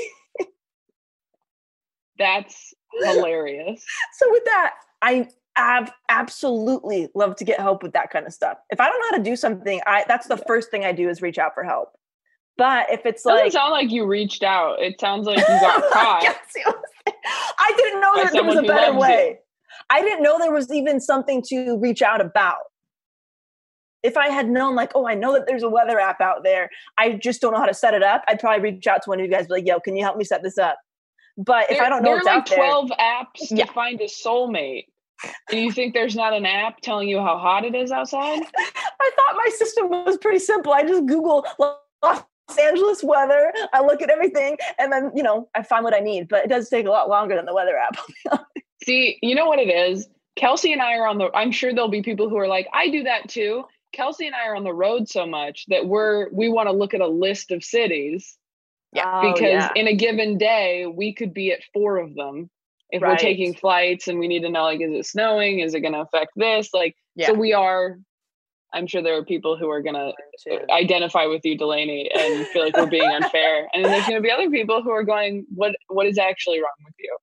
Speaker 5: That's hilarious.
Speaker 1: So with that, I absolutely love to get help with that kind of stuff. If I don't know how to do something, that's the first thing I do is reach out for help. But if it's
Speaker 5: Doesn't
Speaker 1: like,
Speaker 5: sound like you reached out. It sounds like you got caught.
Speaker 1: I didn't know
Speaker 5: By
Speaker 1: there was a
Speaker 5: someone who
Speaker 1: better
Speaker 5: loves you.
Speaker 1: way. I didn't know there was even something to reach out about. If I had known, like, oh, I know that there's a weather app out there, I just don't know how to set it up, I'd probably reach out to one of you guys, be like, yo, can you help me set this up? But if I don't know
Speaker 5: there
Speaker 1: what's
Speaker 5: are like
Speaker 1: out there,
Speaker 5: 12 apps to find a soulmate. Do you think there's not an app telling you how hot it is outside?
Speaker 1: I thought my system was pretty simple. I just Google Los Angeles weather, I look at everything, and then, I find what I need. But it does take a lot longer than the weather app.
Speaker 5: See, you know what it is? Kelsey and I are I'm sure there'll be people who are like, I do that too. Kelsey and I are on the road so much that we want to look at a list of cities.
Speaker 1: Yeah.
Speaker 5: Because in a given day, we could be at 4 of them. If we're taking flights and we need to know, like, is it snowing? Is it going to affect this? Like, so we are, I'm sure there are people who are going to identify with you, Delaney, and feel like we're being unfair. And then there's going to be other people who are going, what is actually wrong with you?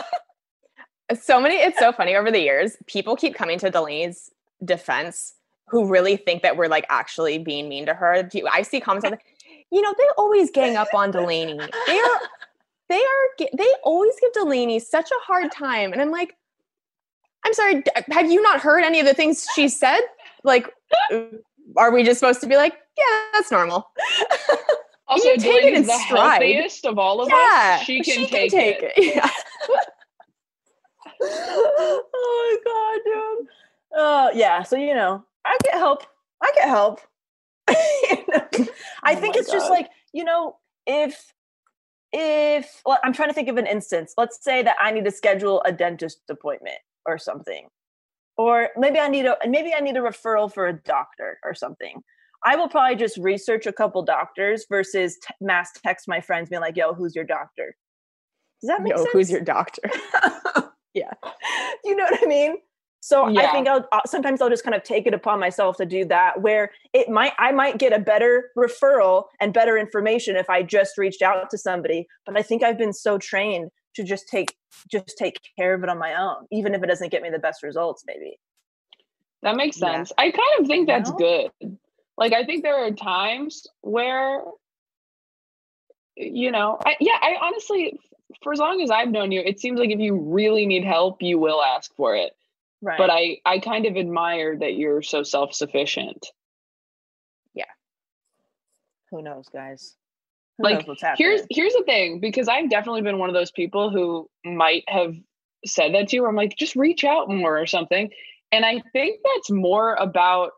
Speaker 4: It's so funny over the years, people keep coming to Delaney's defense who really think that we're like actually being mean to her. I see comments on they always gang up on Delaney. They always give Delaney such a hard time. And I'm like, I'm sorry, have you not heard any of the things she said? Like, are we just supposed to be like, yeah, that's normal?
Speaker 5: Also, Delaney's the healthiest of all of us. She can take it.
Speaker 4: Yeah.
Speaker 1: Oh my God, dude. Yeah. So, I get help. I think it's just like, if well, I'm trying to think of an instance. Let's say that I need to schedule a dentist appointment or something. Or maybe I need a referral for a doctor or something. I will probably just research a couple doctors versus mass text my friends being like, yo, who's your doctor? Does that make sense?
Speaker 4: Who's your doctor? Yeah.
Speaker 1: You know what I mean? So I think sometimes I'll just kind of take it upon myself to do that, where I might get a better referral and better information if I just reached out to somebody. But I think I've been so trained to just take care of it on my own, even if it doesn't get me the best results, maybe.
Speaker 5: That makes sense. I kind of think that's good. Like, I think there are times where, I honestly, for as long as I've known you, it seems like if you really need help, you will ask for it.
Speaker 1: Right.
Speaker 5: But I kind of admire that you're so self-sufficient.
Speaker 1: Yeah. Who knows, guys? Who
Speaker 5: Like,
Speaker 1: knows what's happening?
Speaker 5: here's the thing, because I've definitely been one of those people who might have said that to you, where I'm like, just reach out more or something. And I think that's more about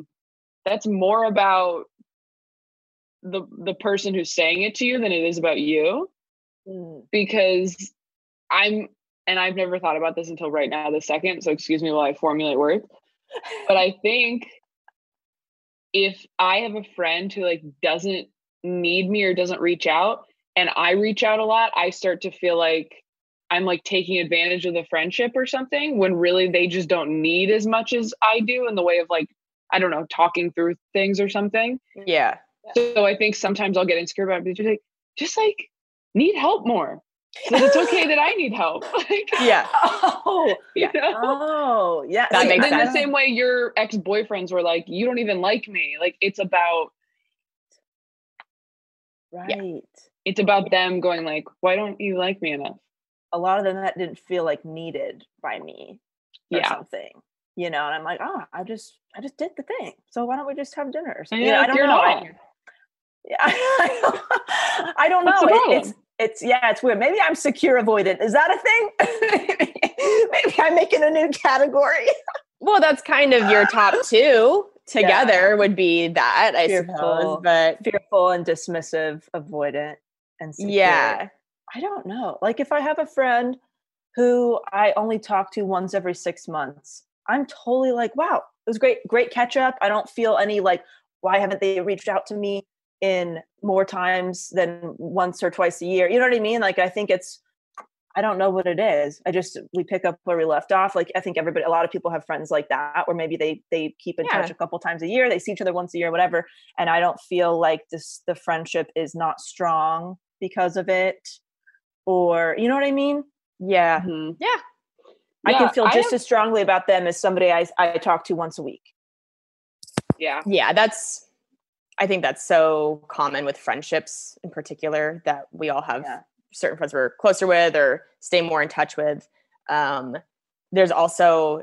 Speaker 5: the person who's saying it to you than it is about you. Because I've never thought about this until right now, this second, so excuse me while I formulate words. But I think if I have a friend who like doesn't need me or doesn't reach out, and I reach out a lot, I start to feel like I'm like taking advantage of the friendship or something, when really they just don't need as much as I do in the way of like, I don't know, talking through things or something.
Speaker 4: Yeah.
Speaker 5: So I think sometimes I'll get insecure about it, just like need help more. So it's okay that I need help.
Speaker 4: Yeah.
Speaker 1: Oh,
Speaker 5: yeah.
Speaker 1: Oh, yeah.
Speaker 4: That makes
Speaker 5: in
Speaker 4: sense.
Speaker 5: the same way your ex-boyfriends were like, you don't even like me. Like, it's about
Speaker 1: right.
Speaker 5: It's about them going like, why don't you like me enough?
Speaker 1: a lot of them that didn't feel like needed by me or something, you know, and I'm like, oh, I just did the thing. So why don't we just have dinner or something? You know, I don't know. I don't know. It's weird. Maybe I'm secure avoidant. Is that a thing? Maybe I'm making a new category.
Speaker 4: Well, that's kind of your top two together would be that, I suppose. But
Speaker 1: fearful and dismissive, avoidant and secure.
Speaker 4: Yeah.
Speaker 1: I don't know. Like if I have a friend who I only talk to once every 6 months, I'm totally like, wow, it was great catch up. I don't feel any like, why haven't they reached out to me in more times than once or twice a year? You know what I mean? Like, I think I don't know what it is. We pick up where we left off. Like, I think a lot of people have friends like that, where maybe they keep in touch a couple times a year. They see each other once a year, whatever. And I don't feel like the friendship is not strong because of it, or, you know what I mean?
Speaker 4: Yeah.
Speaker 5: Mm-hmm.
Speaker 4: Yeah.
Speaker 1: I can feel just as strongly about them as somebody I talk to once a week.
Speaker 5: Yeah.
Speaker 4: Yeah. I think that's so common with friendships in particular, that we all have certain friends we're closer with or stay more in touch with. There's also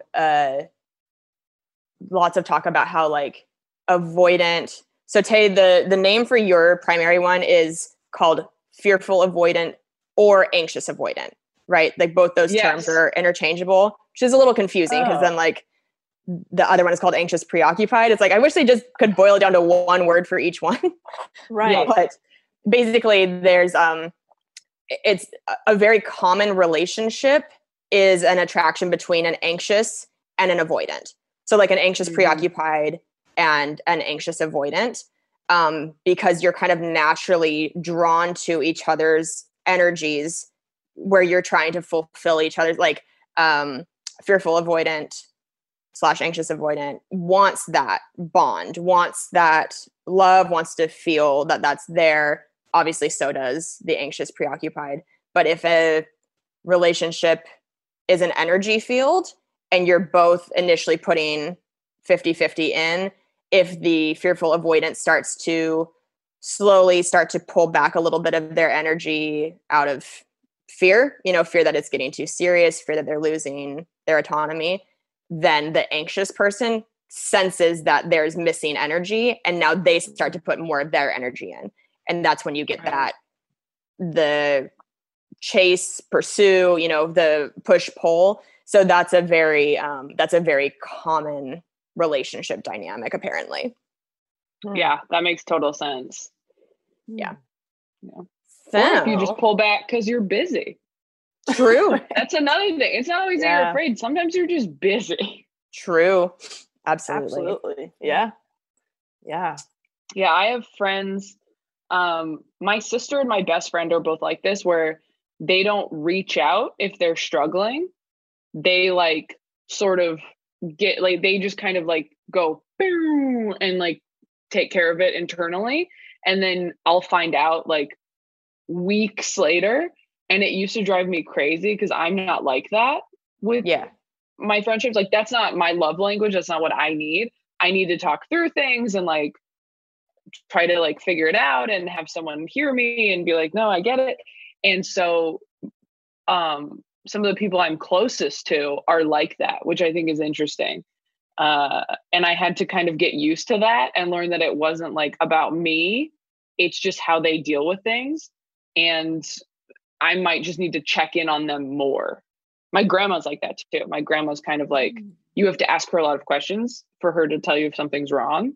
Speaker 4: lots of talk about how like avoidant. So Tay, the name for your primary one is called fearful avoidant or anxious avoidant, right? Like both those terms are interchangeable, which is a little confusing because then like the other one is called anxious preoccupied. It's like, I wish they just could boil it down to one word for each one.
Speaker 1: Right.
Speaker 4: But basically there's, it's a very common relationship is an attraction between an anxious and an avoidant. So like an anxious preoccupied and an anxious avoidant, because you're kind of naturally drawn to each other's energies where you're trying to fulfill each other's, like fearful avoidant / anxious avoidant wants that bond, wants that love, wants to feel that that's there. Obviously, so does the anxious preoccupied. But if a relationship is an energy field and you're both initially putting 50-50 in, if the fearful avoidant starts to slowly start to pull back a little bit of their energy out of fear, fear that it's getting too serious, fear that they're losing their autonomy, then the anxious person senses that there's missing energy, and now they start to put more of their energy in. And that's when you get the chase, pursue, the push pull. So that's a very common relationship dynamic, apparently.
Speaker 5: Yeah, that makes total sense.
Speaker 4: Yeah.
Speaker 5: Or if you just pull back because you're busy.
Speaker 4: True.
Speaker 5: That's another thing. It's not always that you're afraid. Sometimes you're just busy.
Speaker 4: True. Absolutely.
Speaker 1: Yeah. Yeah.
Speaker 5: Yeah. I have friends. My sister and my best friend are both like this, where they don't reach out if they're struggling. They like sort of get like, they just kind of like go boom and like take care of it internally. And then I'll find out like weeks later. And it used to drive me crazy because I'm not like that with my friendships. Like, that's not my love language. That's not what I need. I need to talk through things and like try to like figure it out and have someone hear me and be like, no, I get it. And so some of the people I'm closest to are like that, which I think is interesting. And I had to kind of get used to that and learn that it wasn't like about me. It's just how they deal with things. And I might just need to check in on them more. My grandma's like that too. My grandma's kind of like, you have to ask her a lot of questions for her to tell you if something's wrong.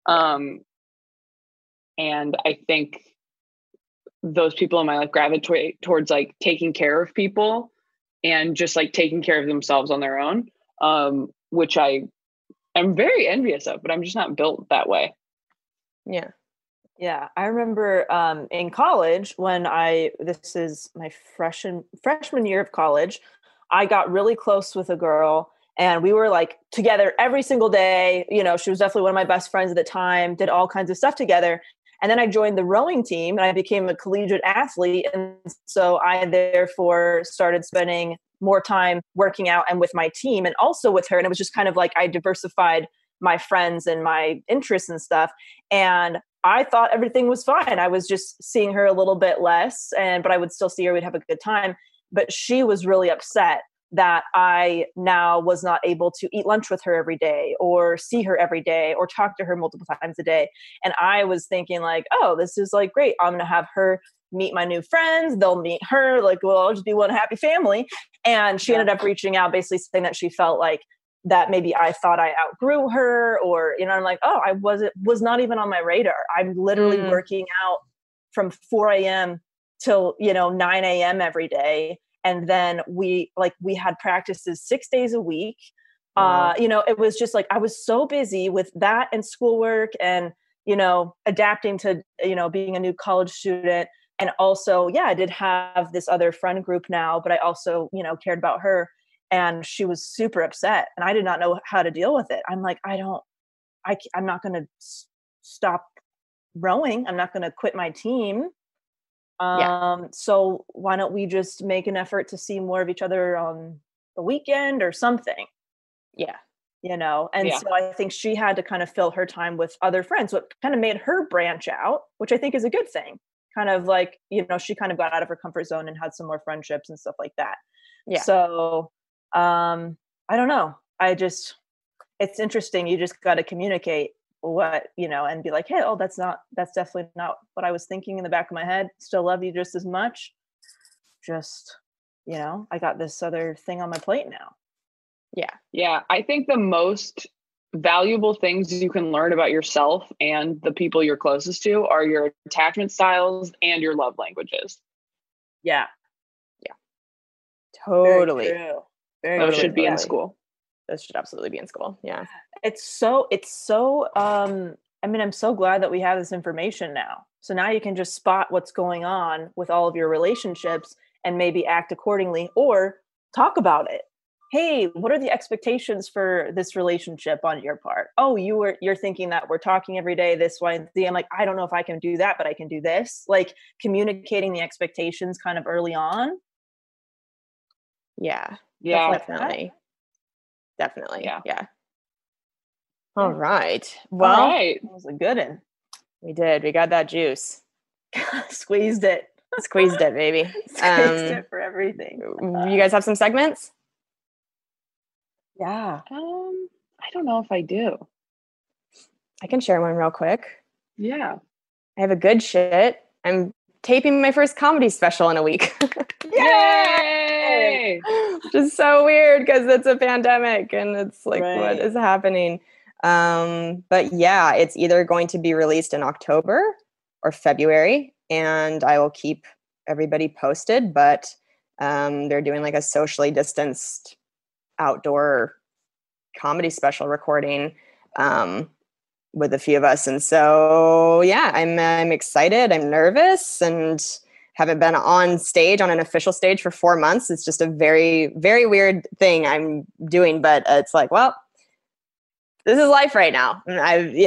Speaker 5: And I think those people in my life gravitate towards like taking care of people and just like taking care of themselves on their own, which I am very envious of, but I'm just not built that way.
Speaker 4: Yeah.
Speaker 1: Yeah, I remember in college when this is my freshman year of college, I got really close with a girl and we were like together every single day. She was definitely one of my best friends at the time, did all kinds of stuff together. And then I joined the rowing team and I became a collegiate athlete. And so I therefore started spending more time working out and with my team and also with her. And it was just kind of like I diversified my friends and my interests and stuff. And I thought everything was fine. I was just seeing her a little bit less, but I would still see her. We'd have a good time. but she was really upset that I now was not able to eat lunch with her every day or see her every day or talk to her multiple times a day. And I was thinking like, oh, this is like great. I'm going to have her meet my new friends. They'll meet her. Like, well, I'll just be one happy family. And she ended up reaching out, basically saying that she felt like that maybe I thought I outgrew her, or, you know, I'm like, oh, I was not even on my radar. I'm literally working out from 4 a.m. till, 9 a.m. every day. And then we had practices 6 days a week.
Speaker 4: Wow.
Speaker 1: It was just like, I was so busy with that and schoolwork and, adapting to, being a new college student. And also, I did have this other friend group now, but I also, cared about her, and she was super upset and I did not know how to deal with it. I'm like, I'm not going to stop rowing. I'm not going to quit my team. So why don't we just make an effort to see more of each other on the weekend or something?
Speaker 4: Yeah.
Speaker 1: So I think she had to kind of fill her time with other friends, what kind of made her branch out, which I think is a good thing. Kind of like, she kind of got out of her comfort zone and had some more friendships and stuff like that.
Speaker 4: Yeah.
Speaker 1: So, I don't know. It's interesting. You just got to communicate what, and be like, hey, that's definitely not what I was thinking in the back of my head. Still love you just as much. Just, I got this other thing on my plate now.
Speaker 4: Yeah.
Speaker 5: Yeah. I think the most valuable things you can learn about yourself and the people you're closest to are your attachment styles and your love languages.
Speaker 1: Yeah.
Speaker 4: Yeah. Totally.
Speaker 1: Very true.
Speaker 5: Those should be in school.
Speaker 4: Those should absolutely be in school. Yeah.
Speaker 1: It's so I'm so glad that we have this information now. So now you can just spot what's going on with all of your relationships and maybe act accordingly or talk about it. Hey, what are the expectations for this relationship on your part? Oh, you're thinking that we're talking every day, this, Y, and Z. I'm like, I don't know if I can do that, but I can do this. Like communicating the expectations kind of early on.
Speaker 4: Yeah.
Speaker 5: Yeah.
Speaker 4: Definitely. Definitely.
Speaker 5: Yeah.
Speaker 4: Yeah. All right. Well,
Speaker 5: All right.
Speaker 1: That was a good one.
Speaker 4: we did. We got that juice.
Speaker 1: Squeezed it.
Speaker 4: Squeezed it, baby.
Speaker 1: Squeezed it for everything.
Speaker 4: You guys have some segments?
Speaker 1: Yeah.
Speaker 5: I don't know if I do.
Speaker 4: I can share one real quick.
Speaker 5: Yeah.
Speaker 4: I have a good shit. I'm taping my first comedy special in a week.
Speaker 5: Yay!
Speaker 4: Which is so weird because it's a pandemic and it's like,
Speaker 1: Right.
Speaker 4: what is happening? But yeah, it's either going to be released in October or February, and I will keep everybody posted. But they're doing like a socially distanced outdoor comedy special recording with a few of us, and so yeah, I'm excited. I'm nervous and haven't been on stage, on an official stage, for 4 months. It's just a very, very weird thing I'm doing, but it's like, well, this is life right now. And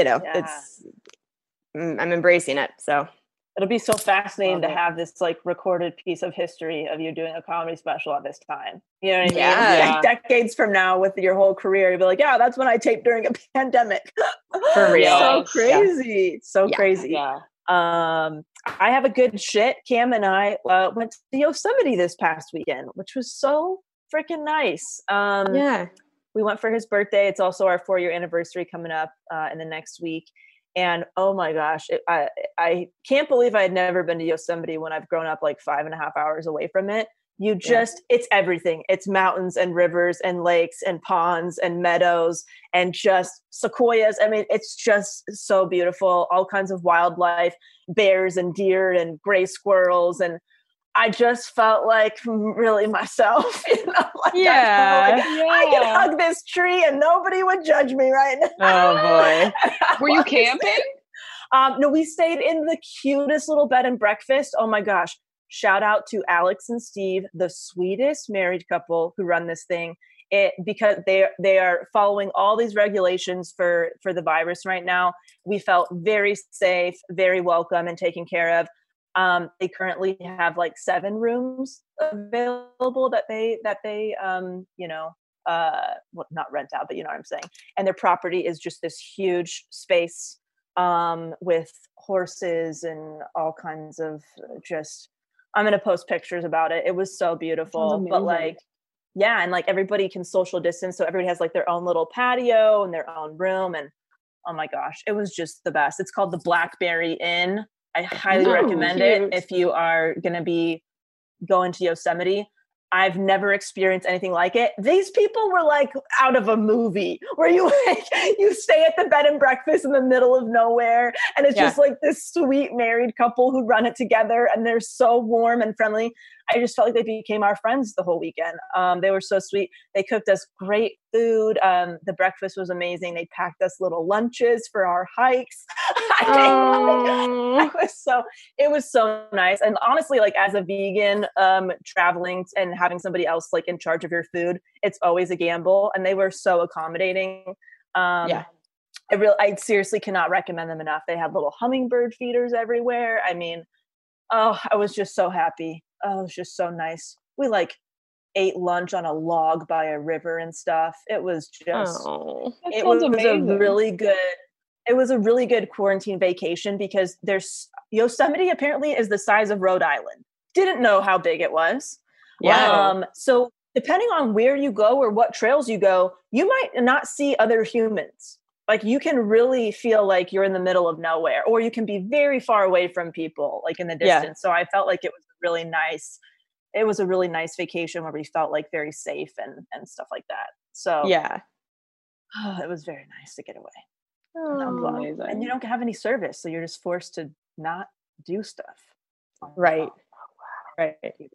Speaker 4: I'm embracing it. So
Speaker 1: It'll be so fascinating to have this like recorded piece of history of you doing a comedy special at this time. You know what I mean?
Speaker 4: Yeah.
Speaker 1: Like decades from now with your whole career, you'll be like, yeah, that's when I taped during a pandemic.
Speaker 4: For real.
Speaker 1: So crazy. So crazy.
Speaker 5: Yeah.
Speaker 1: I have a good shit. Cam and I went to Yosemite this past weekend, which was so freaking nice.
Speaker 4: yeah.
Speaker 1: We went for his birthday. It's also our 4-year anniversary coming up in the next week. And oh my gosh, I can't believe I had never been to Yosemite when I've grown up like 5.5 hours away from it. It's everything. It's mountains and rivers and lakes and ponds and meadows and just sequoias. I mean, it's just so beautiful. All kinds of wildlife, bears and deer and gray squirrels. And I just felt like really myself, like I could hug this tree and nobody would judge me right now.
Speaker 4: Oh boy.
Speaker 5: Were you camping?
Speaker 1: No, we stayed in the cutest little bed and breakfast. Oh my gosh. Shout out to Alex and Steve, the sweetest married couple who run this thing. Because they are following all these regulations for the virus right now. We felt very safe, very welcome and taken care of. They currently have like 7 rooms available that they well, not rent out, but you know what I'm saying. And their property is just this huge space with horses and all kinds of just I'm going to post pictures about it. It was so beautiful. But like, yeah. And like everybody can social distance. So everybody has like their own little patio and their own room. And oh my gosh, it was just the best. It's called the Blackberry Inn. I highly recommend it if you are going to be going to Yosemite. I've never experienced anything like it. These people were like out of a movie where you stay at the bed and breakfast in the middle of nowhere. And it's just like this sweet married couple who run it together and they're so warm and friendly. I just felt like they became our friends the whole weekend. They were so sweet. They cooked us great food. The breakfast was amazing. They packed us little lunches for our hikes. It was so nice. And honestly, like as a vegan, traveling and having somebody else like in charge of your food, it's always a gamble. And they were so accommodating. I seriously cannot recommend them enough. They had little hummingbird feeders everywhere. I mean, I was just so happy. Oh, it was just so nice. We like ate lunch on a log by a river and stuff. It was just, it was a really good quarantine vacation because Yosemite apparently is the size of Rhode Island. Didn't know how big it was.
Speaker 4: Yeah.
Speaker 1: So depending on where you go or what trails you go, you might not see other humans. Like you can really feel like you're in the middle of nowhere, or you can be very far away from people, like in the distance. Yeah. So I felt like it was really nice. It was a really nice vacation where we felt like very safe and stuff like that. So it was very nice to get away.
Speaker 5: Amazing.
Speaker 1: And you don't have any service, so you're just forced to not do stuff.
Speaker 4: Right. Right.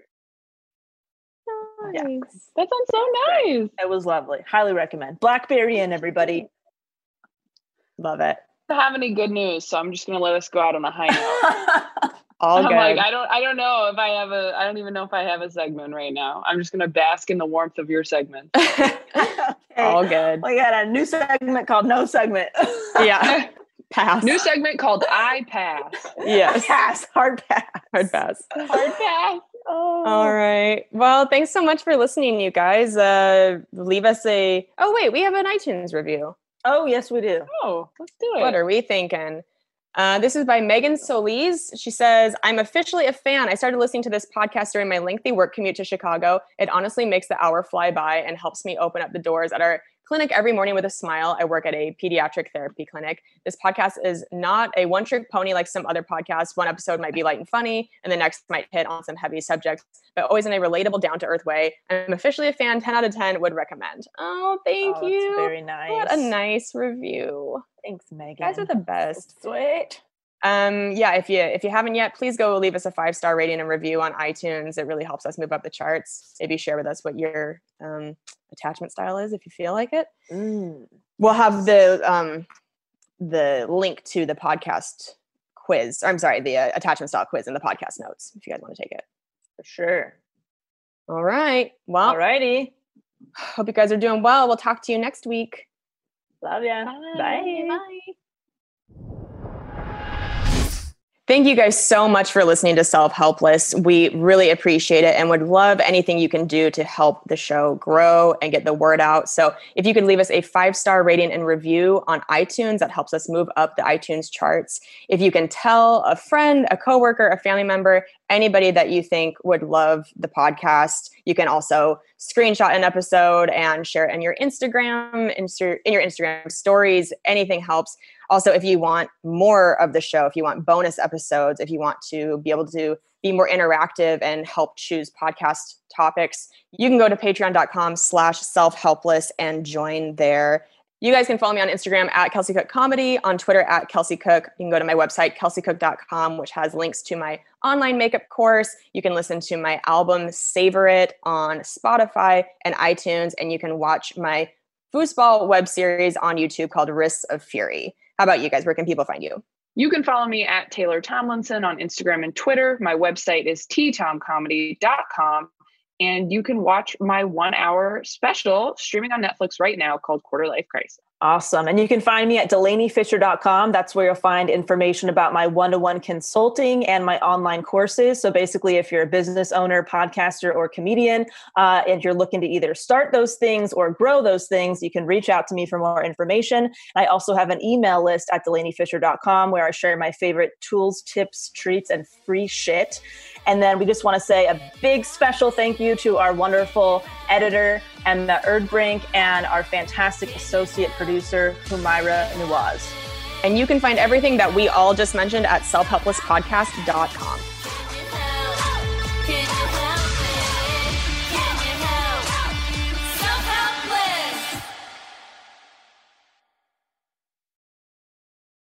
Speaker 5: Yeah. That sounds so nice.
Speaker 1: It was lovely. Highly recommend. Blackberry Inn, everybody.
Speaker 4: Love it.
Speaker 5: I don't have any good news, so I'm just gonna let us go out on a high note.
Speaker 4: All good.
Speaker 5: Like, I don't know if I have I don't even know if I have a segment right now. I'm just gonna bask in the warmth of your segment.
Speaker 4: All good.
Speaker 1: We got a new segment called No Segment.
Speaker 4: Yeah. Pass.
Speaker 5: New segment called I Pass.
Speaker 4: Yes.
Speaker 1: Pass. Hard pass.
Speaker 4: Hard pass.
Speaker 5: Hard pass.
Speaker 1: Oh.
Speaker 4: All right. Well, thanks so much for listening, you guys. Leave us we have an iTunes review.
Speaker 1: Oh, yes, we do.
Speaker 5: Oh, let's do it.
Speaker 4: What are we thinking? This is by Megan Solis. She says, I'm officially a fan. I started listening to this podcast during my lengthy work commute to Chicago. It honestly makes the hour fly by and helps me open up the doors at our clinic every morning with a smile. I work at a pediatric therapy clinic. This podcast is not a one-trick pony like some other podcasts. One episode might be light and funny, and the next might hit on some heavy subjects, but always in a relatable, down-to-earth way. I'm officially a fan. 10 out of 10 would recommend. Oh, thank you.
Speaker 1: That's very nice.
Speaker 4: What a nice review.
Speaker 1: Thanks, Megan.
Speaker 4: You guys are the best.
Speaker 1: Sweet.
Speaker 4: If you haven't yet, please go leave us a 5-star rating and review on iTunes. It really helps us move up the charts. Maybe share with us what your attachment style is if you feel like it. We'll have the link to the podcast quiz. I'm sorry, the attachment style quiz in the podcast notes if you guys want to take it.
Speaker 1: For sure.
Speaker 4: All right. Well,
Speaker 1: alrighty.
Speaker 4: Hope you guys are doing well. We'll talk to you next week.
Speaker 1: Love ya. Bye.
Speaker 4: Bye. Thank you guys so much for listening to Self Helpless. We really appreciate it and would love anything you can do to help the show grow and get the word out. So if you could leave us a 5-star rating and review on iTunes, that helps us move up the iTunes charts. If you can tell a friend, a coworker, a family member, anybody that you think would love the podcast, you can also screenshot an episode and share it in your Instagram, in your Instagram stories. Anything helps. Also, if you want more of the show, if you want bonus episodes, if you want to be able to be more interactive and help choose podcast topics, you can go to patreon.com/selfhelpless and join there. You guys can follow me on Instagram at Kelsey Cook Comedy, on Twitter at Kelsey Cook. You can go to my website, kelseycook.com, which has links to my online makeup course. You can listen to my album, Savor It, on Spotify and iTunes, and you can watch my foosball web series on YouTube called Wrists of Fury. How about you guys? Where can people find you?
Speaker 5: You can follow me at Taylor Tomlinson on Instagram and Twitter. My website is ttomcomedy.com. And you can watch my 1-hour special streaming on Netflix right now called Quarter Life Crisis.
Speaker 1: Awesome. And you can find me at DelaneyFisher.com. That's where you'll find information about my one-to-one consulting and my online courses. So basically, if you're a business owner, podcaster, or comedian, and you're looking to either start those things or grow those things, you can reach out to me for more information. I also have an email list at DelaneyFisher.com where I share my favorite tools, tips, treats, and free shit. And then we just want to say a big special thank you to our wonderful editor, Emma Erdbrink, and our fantastic associate producer, Humaira Nawaz.
Speaker 4: And you can find everything that we all just mentioned at selfhelplesspodcast.com.